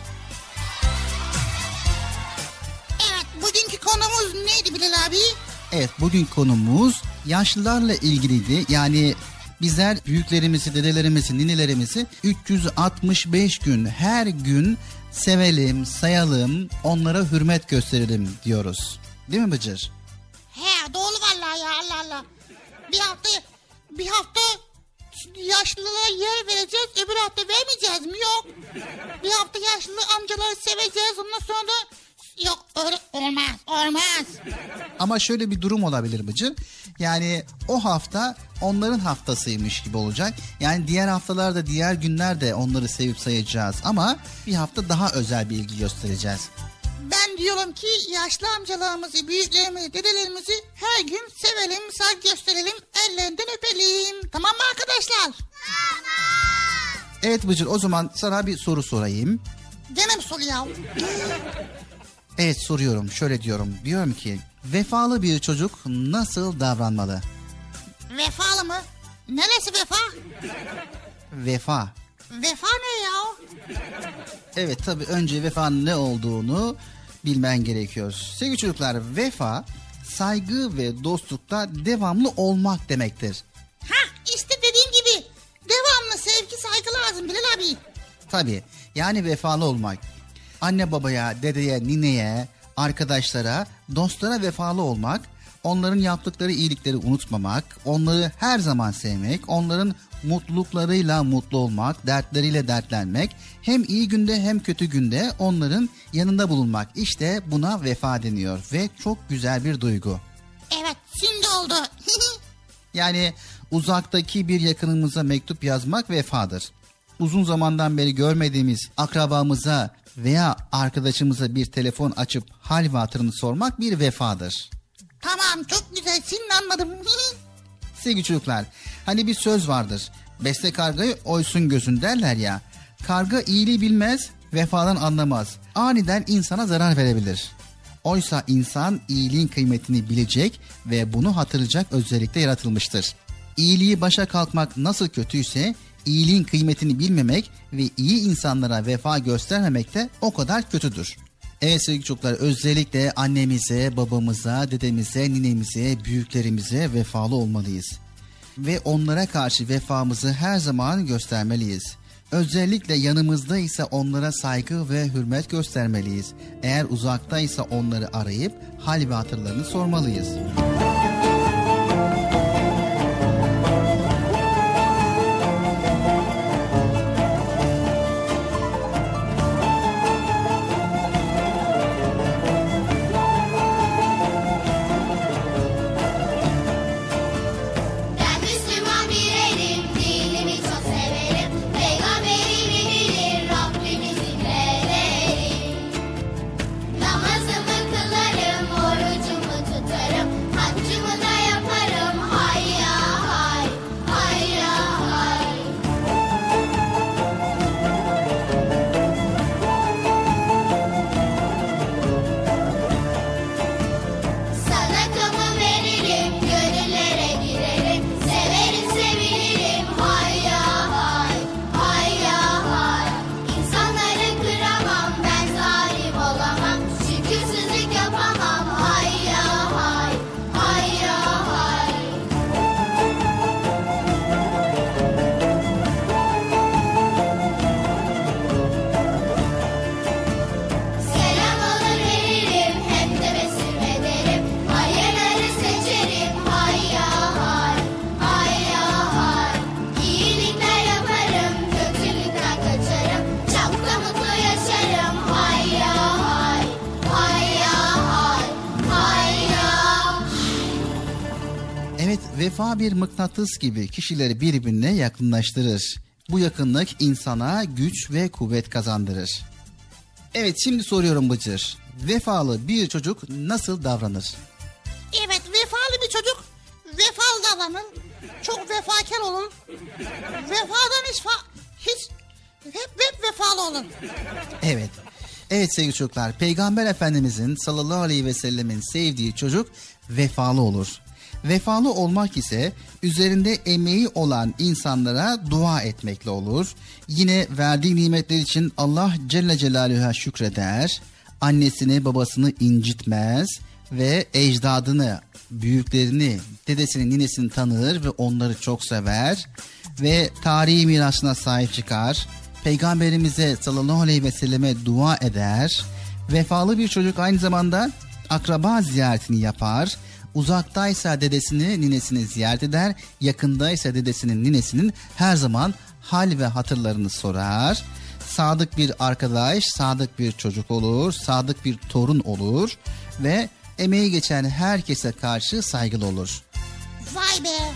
Evet, bugünkü konumuz neydi Bilal abi? Evet, bugün konumuz yaşlılarla ilgiliydi. Yani bizler büyüklerimizi, dedelerimizi, ninelerimizi 365 gün her gün sevelim, sayalım, onlara hürmet gösterelim diyoruz. Değil mi Bıcır? He, doğru vallahi ya, Allah Allah. Bir hafta yaşlılara yer vereceğiz, öbür hafta vermeyeceğiz mi? Yok. Bir hafta yaşlı amcaları seveceğiz, ondan sonra yok, öyle olmaz. Ama şöyle bir durum olabilir Bıcır. Yani o hafta onların haftasıymış gibi olacak. Yani diğer haftalarda, diğer günlerde onları sevip sayacağız. Ama bir hafta daha özel bir ilgi göstereceğiz. Ben diyorum ki yaşlı amcalarımızı, büyüklerimizi, dedelerimizi her gün sevelim, saygı gösterelim, ellerinden öpelim. Tamam mı arkadaşlar? Evet Bıcır, o zaman sana bir soru sorayım. Gene mi soru ya? Evet, soruyorum. Şöyle diyorum. Diyorum ki vefalı bir çocuk nasıl davranmalı? Vefalı mı? Neresi vefa? Vefa. Vefa ne ya? Evet, tabii önce vefanın ne olduğunu bilmen gerekiyor. Sevgili çocuklar, vefa saygı ve dostlukta devamlı olmak demektir. İşte dediğim gibi devamlı sevgi, saygı lazım Bilal abi. Tabii, yani vefalı olmak. Anne babaya, dedeye, nineye, arkadaşlara, dostlara vefalı olmak, onların yaptıkları iyilikleri unutmamak, onları her zaman sevmek, onların mutluluklarıyla mutlu olmak, dertleriyle dertlenmek, hem iyi günde hem kötü günde onların yanında bulunmak. İşte buna vefa deniyor ve çok güzel bir duygu. Evet, şimdi oldu. Yani uzaktaki bir yakınımıza mektup yazmak vefadır. Uzun zamandan beri görmediğimiz akrabamıza veya arkadaşımıza bir telefon açıp hal ve hatırını sormak bir vefadır. Tamam, çok güzel, şimdi anladım. Sevgili çocuklar, hani bir söz vardır. Besle kargayı oysun gözün derler ya. Karga iyiliği bilmez, vefadan anlamaz. Aniden insana zarar verebilir. Oysa insan iyiliğin kıymetini bilecek ve bunu hatırlayacak özellikle yaratılmıştır. İyiliği başa kalkmak nasıl kötüyse, iyiliğin kıymetini bilmemek ve iyi insanlara vefa göstermemek de o kadar kötüdür. Evet sevgili çocuklar, özellikle annemize, babamıza, dedemize, ninemize, büyüklerimize vefalı olmalıyız. Ve onlara karşı vefamızı her zaman göstermeliyiz. Özellikle yanımızdaysa onlara saygı ve hürmet göstermeliyiz. Eğer uzaktaysa onları arayıp hal ve hatırlarını sormalıyız. Vefa bir mıknatıs gibi kişileri birbirine yakınlaştırır. Bu yakınlık insana güç ve kuvvet kazandırır. Evet, şimdi soruyorum Bıcır. Vefalı bir çocuk nasıl davranır? Evet, vefalı bir çocuk vefalı davranır. Çok vefakar olur. Vefadan Hiç hep vefalı olun. Evet. Evet sevgili çocuklar, Peygamber Efendimizin sallallahu aleyhi ve sellemin sevdiği çocuk vefalı olur. Vefalı olmak ise üzerinde emeği olan insanlara dua etmekle olur. Yine verdiği nimetler için Allah Celle Celaluhu'ya şükreder. Annesini babasını incitmez ve ecdadını, büyüklerini, dedesini, ninesini tanır ve onları çok sever. Ve tarihi mirasına sahip çıkar. Peygamberimize sallallahu aleyhi ve selleme dua eder. Vefalı bir çocuk aynı zamanda akraba ziyaretini yapar. Uzaktaysa dedesini, ninesini ziyaret eder. Yakındaysa dedesinin, ninesinin her zaman hal ve hatırlarını sorar. Sadık bir arkadaş, sadık bir çocuk olur, sadık bir torun olur ve emeği geçen herkese karşı saygılı olur. Vay be.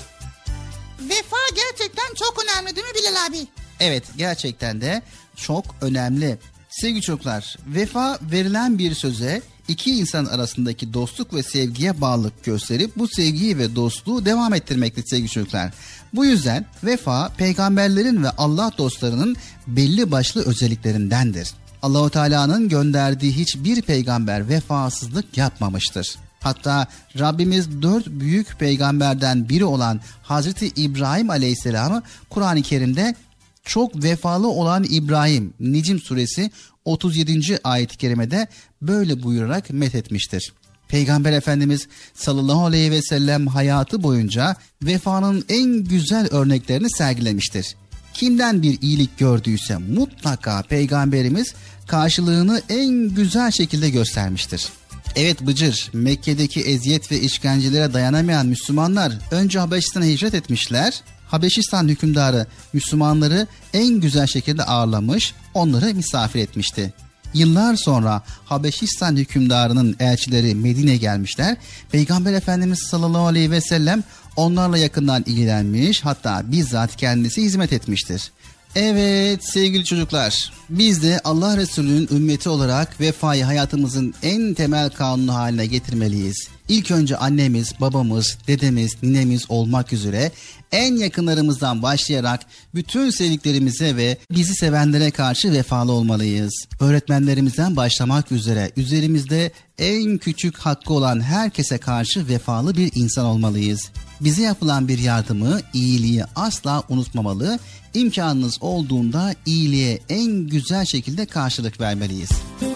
Vefa gerçekten çok önemli değil mi Bilal abi? Evet, gerçekten de çok önemli. Sevgili çocuklar, vefa verilen bir söze, iki insan arasındaki dostluk ve sevgiye bağlılık gösterip bu sevgiyi ve dostluğu devam ettirmektir sevgili çocuklar. Bu yüzden vefa peygamberlerin ve Allah dostlarının belli başlı özelliklerindendir. Allah-u Teala'nın gönderdiği hiçbir peygamber vefasızlık yapmamıştır. Hatta Rabbimiz 4 büyük peygamberden biri olan Hazreti İbrahim Aleyhisselam'ı Kur'an-ı Kerim'de çok vefalı olan İbrahim, Necm suresi 37. ayet-i kerimede böyle buyurarak methetmiştir. Peygamber Efendimiz sallallahu aleyhi ve sellem hayatı boyunca vefanın en güzel örneklerini sergilemiştir. Kimden bir iyilik gördüyse mutlaka Peygamberimiz karşılığını en güzel şekilde göstermiştir. Evet Bıcır, Mekke'deki eziyet ve işkencelere dayanamayan Müslümanlar önce Habeşistan'a hicret etmişler. Habeşistan hükümdarı Müslümanları en güzel şekilde ağırlamış, onları misafir etmişti. Yıllar sonra Habeşistan hükümdarının elçileri Medine'ye gelmişler. Peygamber Efendimiz sallallahu aleyhi ve sellem onlarla yakından ilgilenmiş, hatta bizzat kendisi hizmet etmiştir. Evet sevgili çocuklar, biz de Allah Resulü'nün ümmeti olarak vefayı hayatımızın en temel kanunu haline getirmeliyiz. İlk önce annemiz, babamız, dedemiz, ninemiz olmak üzere en yakınlarımızdan başlayarak bütün sevdiklerimize ve bizi sevenlere karşı vefalı olmalıyız. Öğretmenlerimizden başlamak üzere üzerimizde en küçük hakkı olan herkese karşı vefalı bir insan olmalıyız. Bize yapılan bir yardımı, iyiliği asla unutmamalı, imkanınız olduğunda iyiliğe en güzel şekilde karşılık vermeliyiz.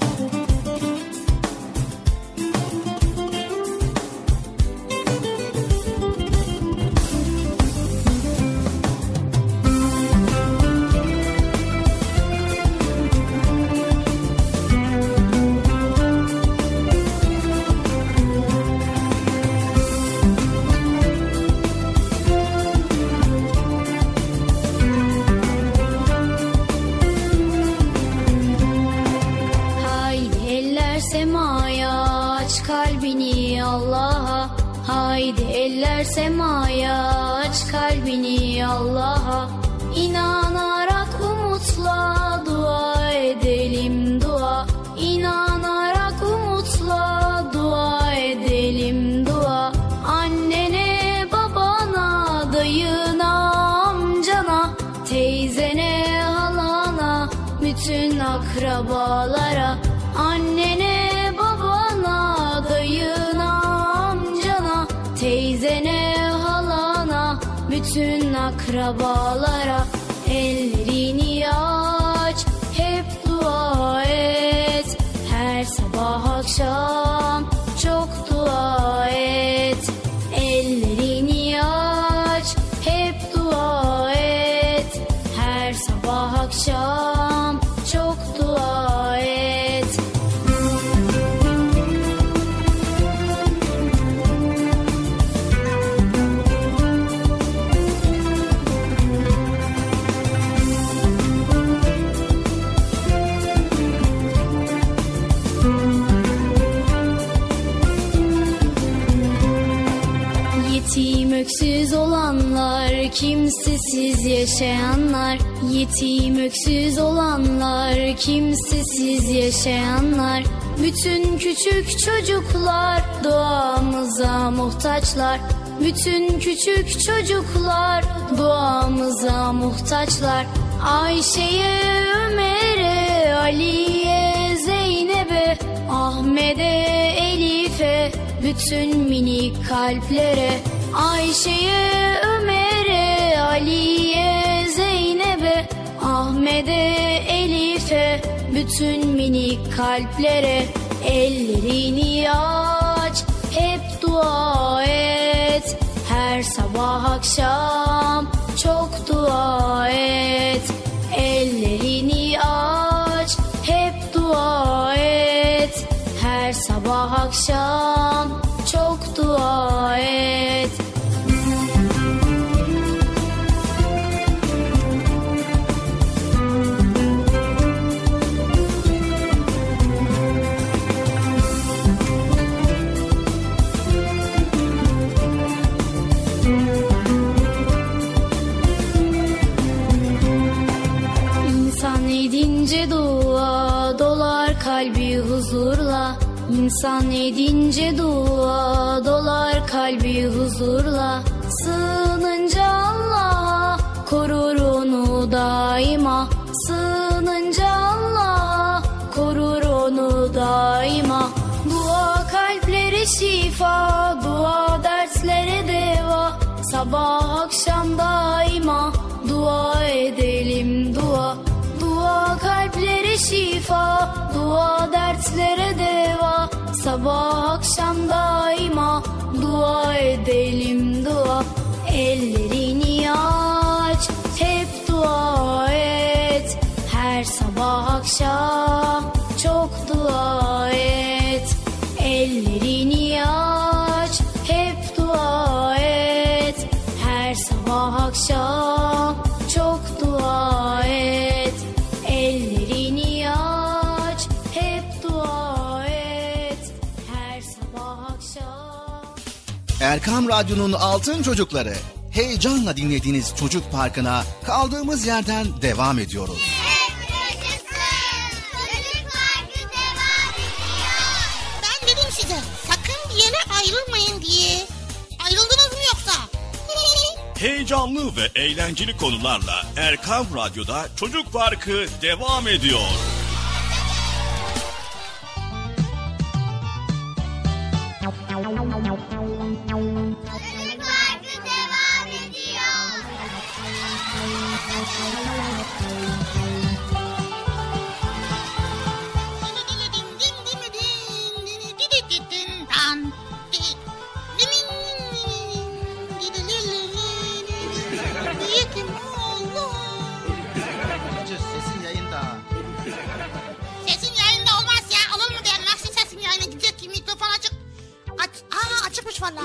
Semaya aç kalbini Allah'a, inanarak umutla dua edelim dua. İnanarak umutla dua edelim dua. Annene, babana, dayına, amcana, teyzene, halana, bütün akrabalara. Annene, babana, dayına, amcana, teyzene, halana, bütün akrabalara. Ellerini aç, hep dua et, her sabah akşam çok dua et. Ellerini aç, hep dua et, her sabah akşam çok dua et. Yetim öksüz olanlar, kimsesiz yaşayanlar. Yetim öksüz olanlar, kimsesiz yaşayanlar. Bütün küçük çocuklar duamıza muhtaçlar. Bütün küçük çocuklar duamıza muhtaçlar. Ayşe'ye, Ömer'e, Ali'ye, Zeynep'e, Ahmet'e, Elif'e, bütün minik kalplere. Ayşe'ye, Ömer'e, Ali'ye, Zeynep'e, Ahmet'e, Elif'e, bütün minik kalplere. Ellerini aç, hep dua et. Her sabah akşam çok dua et. Ellerini aç, hep dua et. Her sabah akşam çok dua et. Edince dua dolar kalbi huzurla. İnsan edince dua dolar kalbi huzurla. Sığınınca Allah'a korur onu daima. Sığınınca Allah'a korur onu daima. Dua kalplere şifa, dua derslere deva. Sabah akşam daima dua edelim dua. Dua kalplere şifa, dua dertlere deva. Sabah akşam daima dua edelim dua. Ellerini aç, hep dua et. Her sabah akşam çok dua et. Ellerini aç, hep dua et. Her sabah akşam çok dua et. Ellerini aç, hep dua et. Her sabah akşam. Erkam Radyo'nun Altın Çocukları. Heyecanla dinlediğiniz Çocuk Parkı'na kaldığımız yerden devam ediyoruz. Ben dedim size sakın bir yere ayrılmayın diye. Ayrıldınız mı yoksa? Heyecanlı ve eğlenceli konularla Erkam Radyo'da Çocuk Parkı devam ediyor. Sesin yayında. Sesin yayında olmaz ya. Olur mu ben? Nasıl sesim yayına gidecek ki? Mikrofon açık. Açıkmış valla.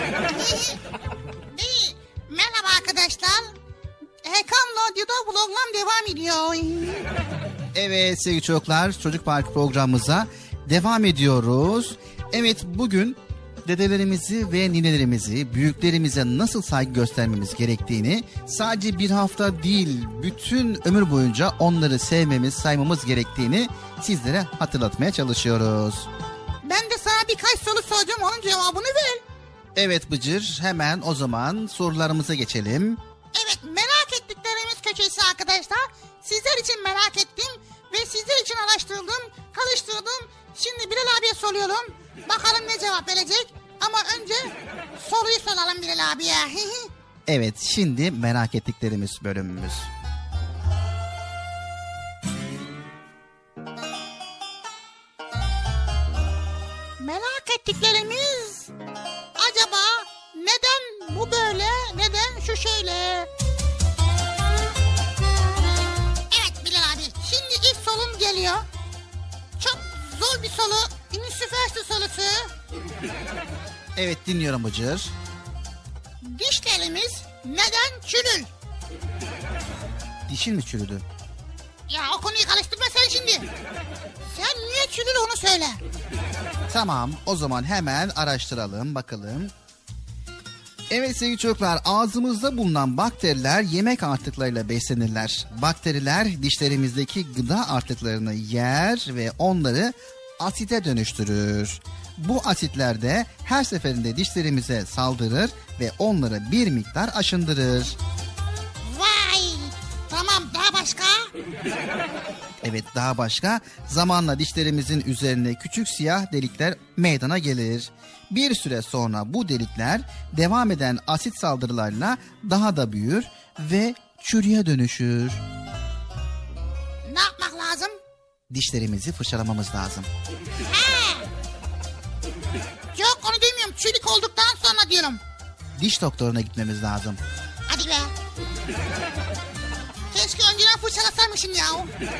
Merhaba arkadaşlar. Erkam Radyo'da vloglam devam ediyor. Evet sevgili çocuklar, Çocuk Parkı programımıza devam ediyoruz. Evet, bugün dedelerimizi ve ninelerimizi, büyüklerimize nasıl saygı göstermemiz gerektiğini, sadece bir hafta değil bütün ömür boyunca onları sevmemiz, saymamız gerektiğini sizlere hatırlatmaya çalışıyoruz. Ben de sana birkaç soru soracağım, onun cevabını ver. Evet Bıcır, hemen o zaman sorularımıza geçelim. Evet, merak ettiklerimiz köşesi arkadaşlar. Sizler için merak ettim ve sizler için araştırdım, karıştırdım. Şimdi Bilal abiye soruyorum. Bakalım ne cevap verecek. Ama önce soruyu soralım Bilal abiye. Evet, şimdi merak ettiklerimiz bölümümüz. Merak ettiklerimiz, acaba neden bu böyle, neden şu şöyle? Evet Bilal abi, şimdi ilk sorum geliyor. Çok zor bir soru, üniversite sorusu. Evet, dinliyorum Bıcır. Dişlerimiz neden çürür? Dişin mi çürüdü? Ya o konuyu karıştırma sen şimdi. Sen niye çürür onu söyle. Tamam, o zaman hemen araştıralım, bakalım. Evet sevgili çocuklar, ağzımızda bulunan bakteriler yemek artıklarıyla beslenirler. Bakteriler dişlerimizdeki gıda artıklarını yer ve onları asite dönüştürür. Bu asitler de her seferinde dişlerimize saldırır ve onları bir miktar aşındırır. Vay! Tamam, daha başka? Evet, daha başka. Zamanla dişlerimizin üzerine küçük siyah delikler meydana gelir. Bir süre sonra bu delikler devam eden asit saldırılarla daha da büyür ve çürüye dönüşür. Ne yapmak lazım? Dişlerimizi fırçalamamız lazım. Yok, onu demiyorum. Çürük olduktan sonra diyorum. Diş doktoruna gitmemiz lazım. Hadi be. Keşke önceden fırçalasaymışım ya.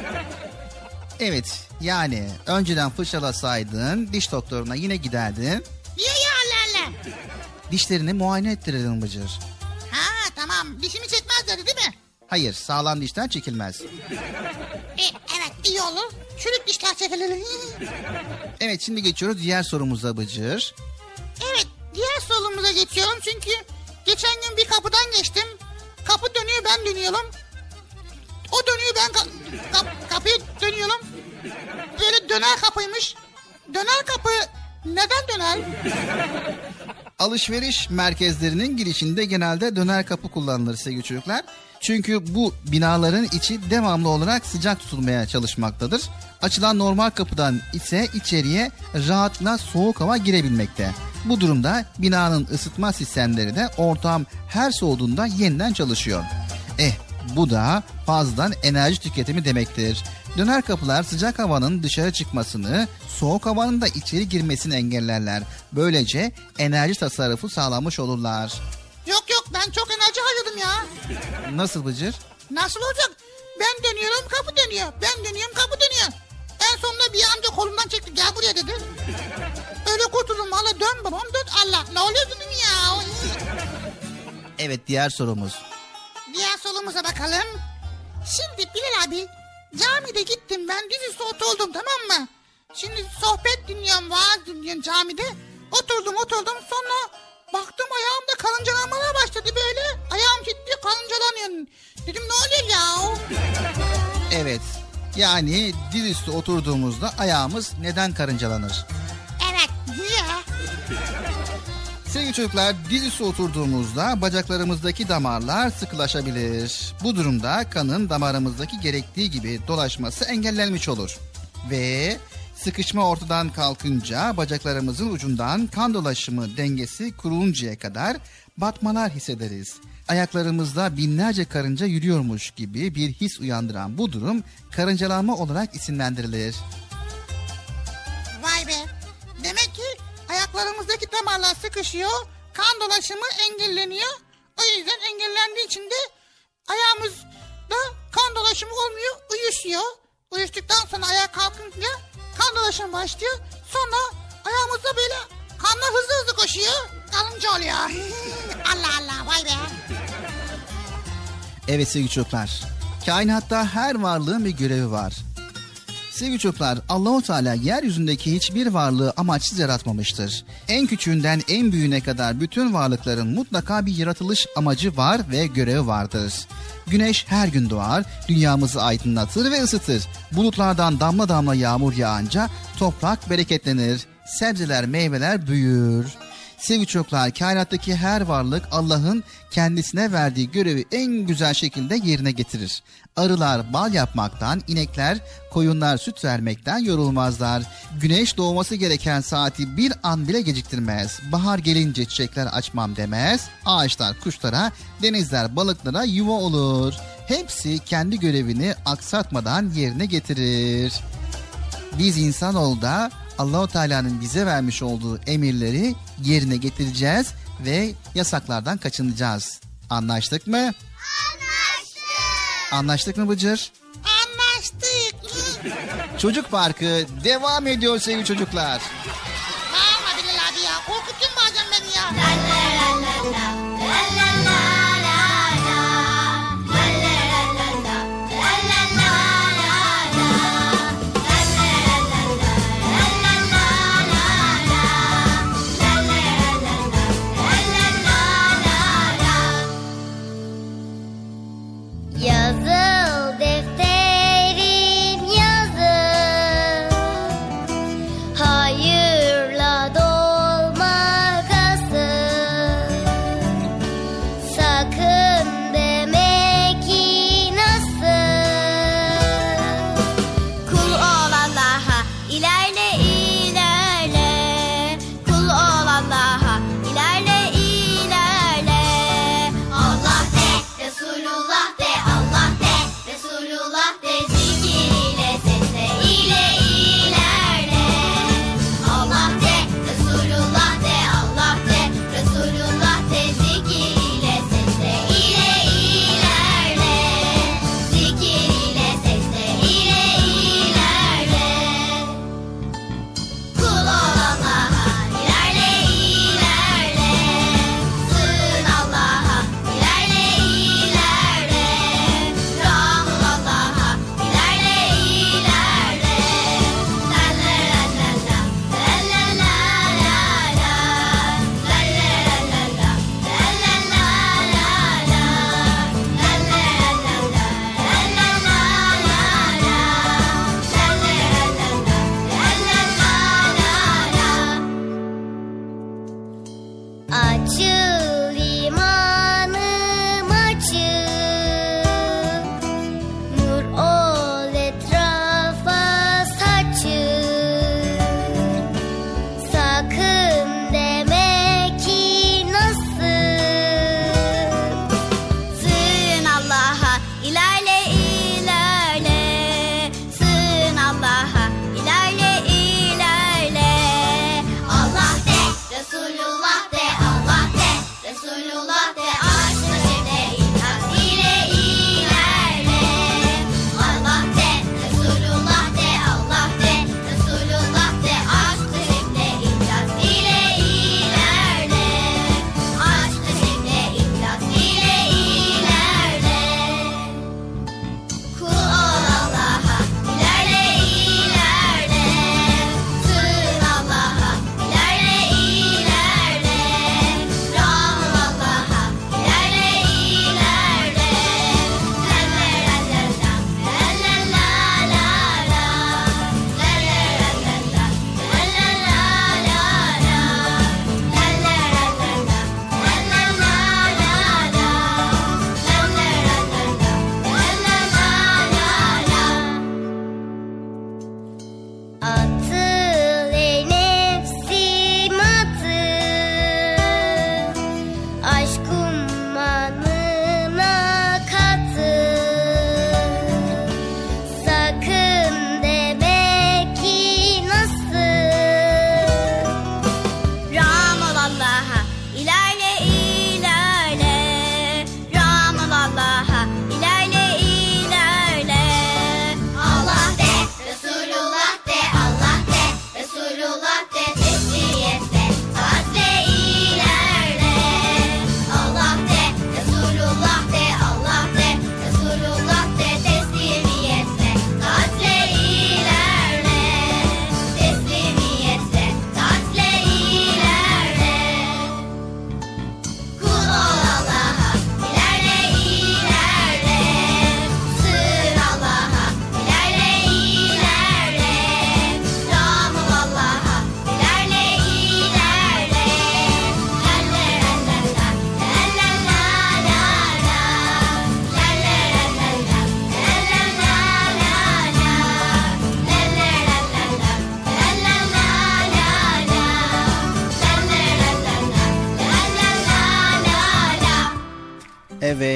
Evet, yani önceden fırçalasaydın diş doktoruna yine giderdin. Niye ya Allah Allah? Dişlerini muayene ettirirdin Bıcır. Ha tamam, dişimi çekmez dedi değil mi? Hayır, sağlam dişten çekilmez. Evet, iyi olur. Çürük dişler çekilir. Evet, şimdi geçiyoruz diğer sorumuza Bıcır. Evet, diğer sorumuza geçiyorum çünkü geçen gün bir kapıdan geçtim. Kapı dönüyor, ben dönüyorum. O dönüyor, ben kapıyı dönüyorum. Böyle döner kapıymış. Döner kapı neden döner? Alışveriş merkezlerinin girişinde genelde döner kapı kullanılır sevgili çocuklar. Çünkü bu binaların içi devamlı olarak sıcak tutulmaya çalışmaktadır. Açılan normal kapıdan ise içeriye rahatla soğuk hava girebilmekte. Bu durumda binanın ısıtma sistemleri de ortam her soğuduğunda yeniden çalışıyor. Bu da fazladan enerji tüketimi demektir. Döner kapılar sıcak havanın dışarı çıkmasını, soğuk havanın da içeri girmesini engellerler. Böylece enerji tasarrufu sağlamış olurlar. Yok ben çok enerji harcadım ya. Nasıl Bıcır? Nasıl olacak? Ben dönüyorum, kapı dönüyor. Ben dönüyorum, kapı dönüyor. En sonunda bir amca kolumdan çekti, gel buraya dedi. Öyle kurtuldum, valla dön babam dön. Allah, ne oluyor dedim ya. Evet, diğer sorumuz. Diğer sorumuza bakalım. Şimdi Bilal abi, camide gittim ben, dizüstü oturdum, tamam mı? Şimdi sohbet dinliyorum, vaaz dinliyorum camide. Oturdum sonra baktım ayağımda karıncalanmalar başladı böyle. Ayağım ciddi karıncalanıyor. Dedim ne oluyor ya? Evet, yani dizüstü oturduğumuzda ayağımız neden karıncalanır? Evet, niye? Sevgili çocuklar, dizüstü oturduğumuzda bacaklarımızdaki damarlar sıkılaşabilir. Bu durumda kanın damarımızdaki gerektiği gibi dolaşması engellenmiş olur. Ve sıkışma ortadan kalkınca bacaklarımızın ucundan kan dolaşımı dengesi kuruluncaya kadar batmalar hissederiz. Ayaklarımızda binlerce karınca yürüyormuş gibi bir his uyandıran bu durum karıncalanma olarak isimlendirilir. Vay be! Demek ki ayaklarımızdaki damarlar sıkışıyor, kan dolaşımı engelleniyor. O yüzden engellendiği için de ayağımızda kan dolaşımı olmuyor, uyuşuyor. Uyuştuktan sonra ayağa kalkınca kan dolaşımı başlıyor. Sonra ayağımızda böyle kanlar hızlı koşuyor, kalınca oluyor. Allah Allah, vay be! Evet sevgili çocuklar, kainatta her varlığın bir görevi var. Sevgili çocuklar, Allah-u Teala yeryüzündeki hiçbir varlığı amaçsız yaratmamıştır. En küçüğünden en büyüğüne kadar bütün varlıkların mutlaka bir yaratılış amacı var ve görevi vardır. Güneş her gün doğar, dünyamızı aydınlatır ve ısıtır. Bulutlardan damla damla yağmur yağınca toprak bereketlenir, sebzeler, meyveler büyür. Sevgili çocuklar, kainattaki her varlık Allah'ın kendisine verdiği görevi en güzel şekilde yerine getirir. Arılar bal yapmaktan, inekler, koyunlar süt vermekten yorulmazlar. Güneş doğması gereken saati bir an bile geciktirmez. Bahar gelince çiçekler açmam demez. Ağaçlar kuşlara, denizler balıklara yuva olur. Hepsi kendi görevini aksatmadan yerine getirir. Biz insanoğlu da Allah-u Teala'nın bize vermiş olduğu emirleri yerine getireceğiz ve yasaklardan kaçınacağız. Anlaştık mı? Anlaştık. Anlaştık mı Bıcır? Anlaştık. Çocuk Parkı devam ediyor sevgili çocuklar. Bağırma Bilal abi ya, korkuttun bazen beni ya. Yazıl defterim yazıl, hayırla dolmak asıl.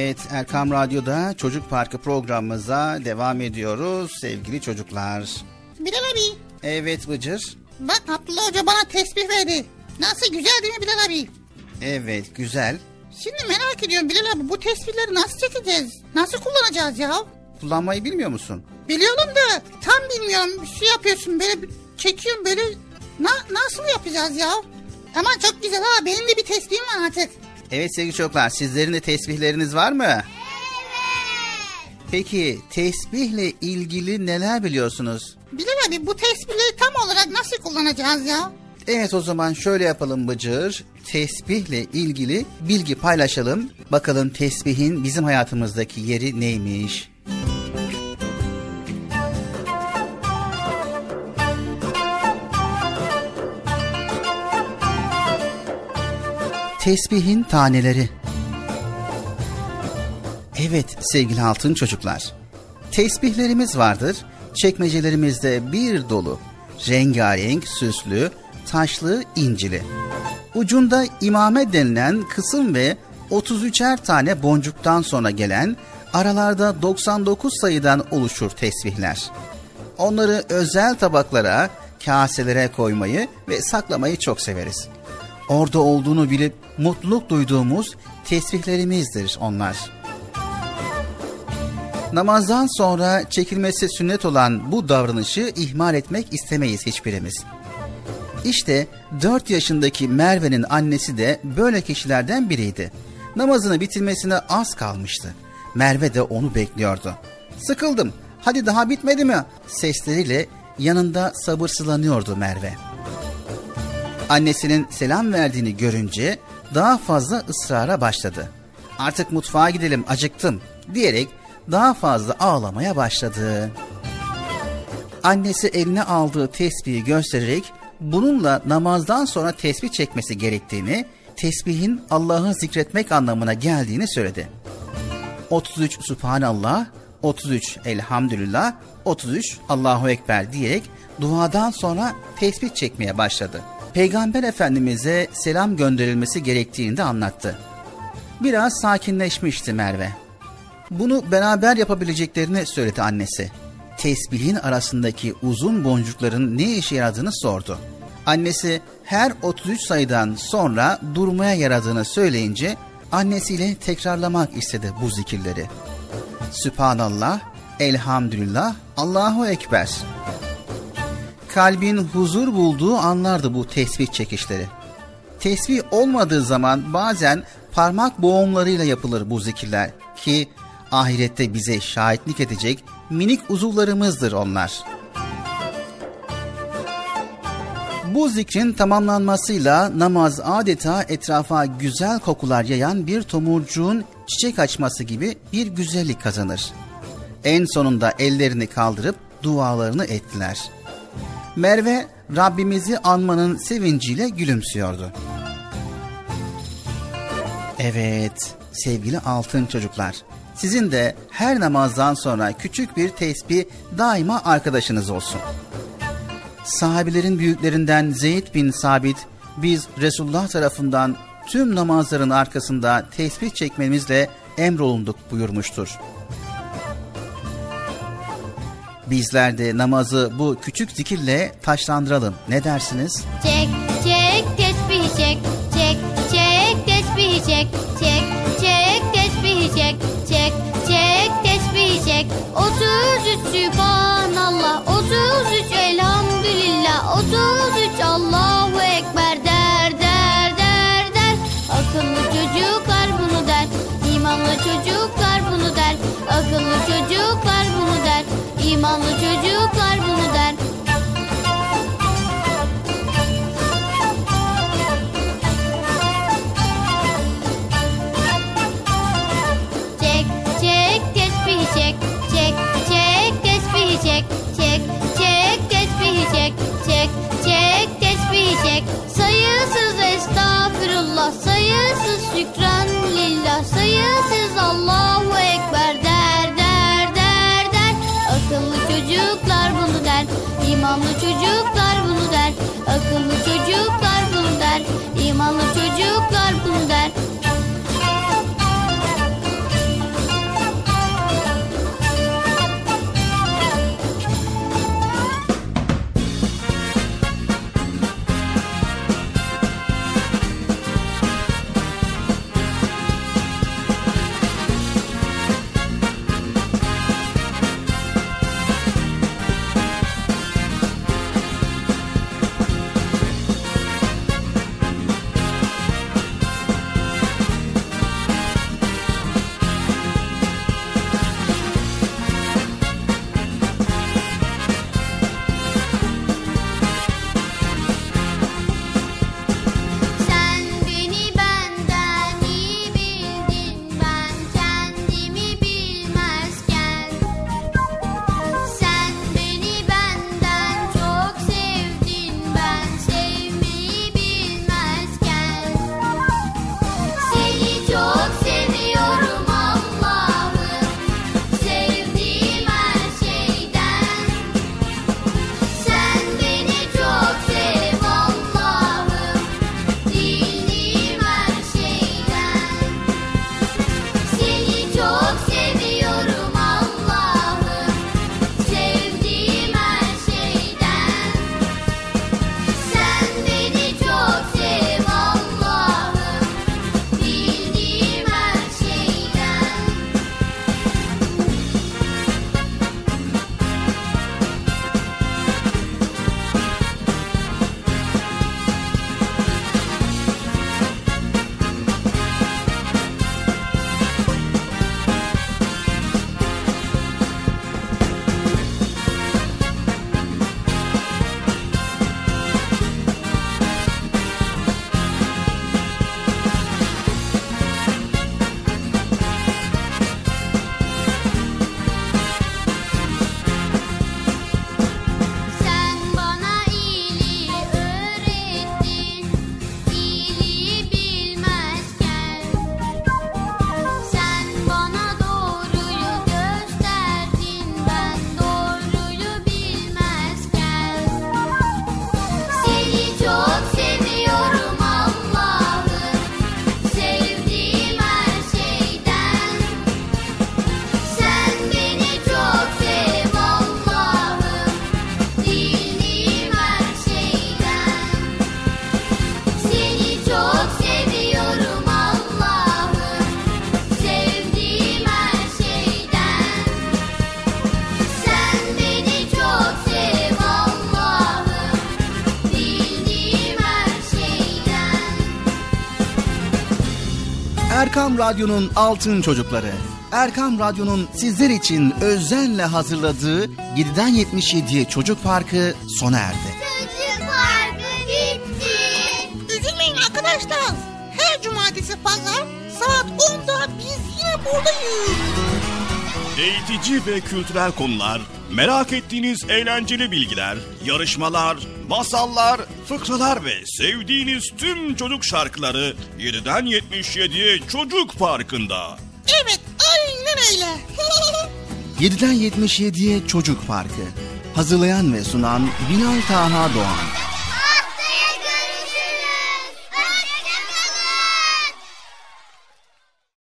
Evet, Erkam Radyo'da Çocuk Parkı programımıza devam ediyoruz sevgili çocuklar. Bilal abi. Evet Bıcır. Bak Abdullah Hoca bana tesbih verdi. Nasıl, güzel değil mi Bilal abi? Evet, güzel. Şimdi merak ediyorum Bilal abi, bu tesbihleri nasıl çekeceğiz? Nasıl kullanacağız ya? Kullanmayı bilmiyor musun? Biliyorum da tam bilmiyorum. Şey yapıyorsun böyle, çekiyorum böyle. Nasıl yapacağız ya? Ama çok güzel ha, benim de bir tesbihim var artık. Evet sevgili çocuklar, sizlerin de tesbihleriniz var mı? Evet. Peki tesbihle ilgili neler biliyorsunuz? Bilal abi, bu tesbihleri tam olarak nasıl kullanacağız ya? Evet, o zaman şöyle yapalım Bıcır. Tesbihle ilgili bilgi paylaşalım. Bakalım tesbihin bizim hayatımızdaki yeri neymiş? Tesbihin taneleri. Evet sevgili altın çocuklar. Tesbihlerimiz vardır. Çekmecelerimizde bir dolu. Rengarenk, süslü, taşlı, incili. Ucunda imame denilen kısım ve 33'er tane boncuktan sonra gelen, aralarda 99 sayıdan oluşur tesbihler. Onları özel tabaklara, kaselere koymayı ve saklamayı çok severiz. Orada olduğunu bilip mutluluk duyduğumuz tesbihlerimizdir onlar. Namazdan sonra çekilmesi sünnet olan bu davranışı ihmal etmek istemeyiz hiçbirimiz. İşte 4 yaşındaki Merve'nin annesi de böyle kişilerden biriydi. Namazını bitirmesine az kalmıştı. Merve de onu bekliyordu. "Sıkıldım, hadi daha bitmedi mi?" sesleriyle yanında sabırsızlanıyordu Merve. Annesinin selam verdiğini görünce daha fazla ısrara başladı. "Artık mutfağa gidelim, acıktım," diyerek daha fazla ağlamaya başladı. Annesi eline aldığı tesbihi göstererek bununla namazdan sonra tesbih çekmesi gerektiğini, tesbihin Allah'ı zikretmek anlamına geldiğini söyledi. 33 Subhanallah, 33 Elhamdülillah, 33 Allahu Ekber diyerek duadan sonra tesbih çekmeye başladı. Peygamber Efendimiz'e selam gönderilmesi gerektiğini de anlattı. Biraz sakinleşmişti Merve. Bunu beraber yapabileceklerini söyledi annesi. Tesbihin arasındaki uzun boncukların ne işe yaradığını sordu. Annesi her 33 sayıdan sonra durmaya yaradığını söyleyince annesiyle tekrarlamak istedi bu zikirleri. Sübhanallah, Elhamdülillah, Allahu Ekber. Kalbin huzur bulduğu anlardı bu tesbih çekişleri. Tesbih olmadığı zaman bazen parmak boğumlarıyla yapılır bu zikirler ki ahirette bize şahitlik edecek minik uzuvlarımızdır onlar. Bu zikrin tamamlanmasıyla namaz adeta etrafa güzel kokular yayan bir tomurcuğun çiçek açması gibi bir güzellik kazanır. En sonunda ellerini kaldırıp dualarını ettiler. Merve Rabbimizi anmanın sevinciyle gülümsüyordu. Evet sevgili altın çocuklar, sizin de her namazdan sonra küçük bir tesbih daima arkadaşınız olsun. Sahabelerin büyüklerinden Zeyd bin Sabit, biz Resulullah tarafından tüm namazların arkasında tesbih çekmemizle emrolunduk buyurmuştur. Bizler de namazı bu küçük zikirle taşlandıralım. Ne dersiniz? Çek, çek, tesbih çek. Çek, çek, tesbih çek. Çek, çek, tesbih çek. Çek, çek, tesbih çek. 33 Sübhanallah, 33 Elhamdülillah, 33 Allahu Ekber der, der, der, der. Akıllı çocuklar bunu der, imanlı çocuklar bunu der. Akıllı çocuklar bunu der, imanlı çocuklar bunu der. Erkam Radyo'nun altın çocukları. Erkam Radyo'nun sizler için özenle hazırladığı 7'den 77'ye Çocuk Parkı sona erdi. Çocuk Parkı bitti. Üzülmeyin arkadaşlar. Her cumartesi pazar saat 10'da biz yine buradayız. Eğitici ve kültürel konular, merak ettiğiniz eğlenceli bilgiler, yarışmalar, masallar, fıkralar ve sevdiğiniz tüm çocuk şarkıları 7'den 77'ye Çocuk Parkı'nda. Evet, aynen öyle. 7'den 77'ye Çocuk Parkı. Hazırlayan ve sunan Binal Taha Doğan.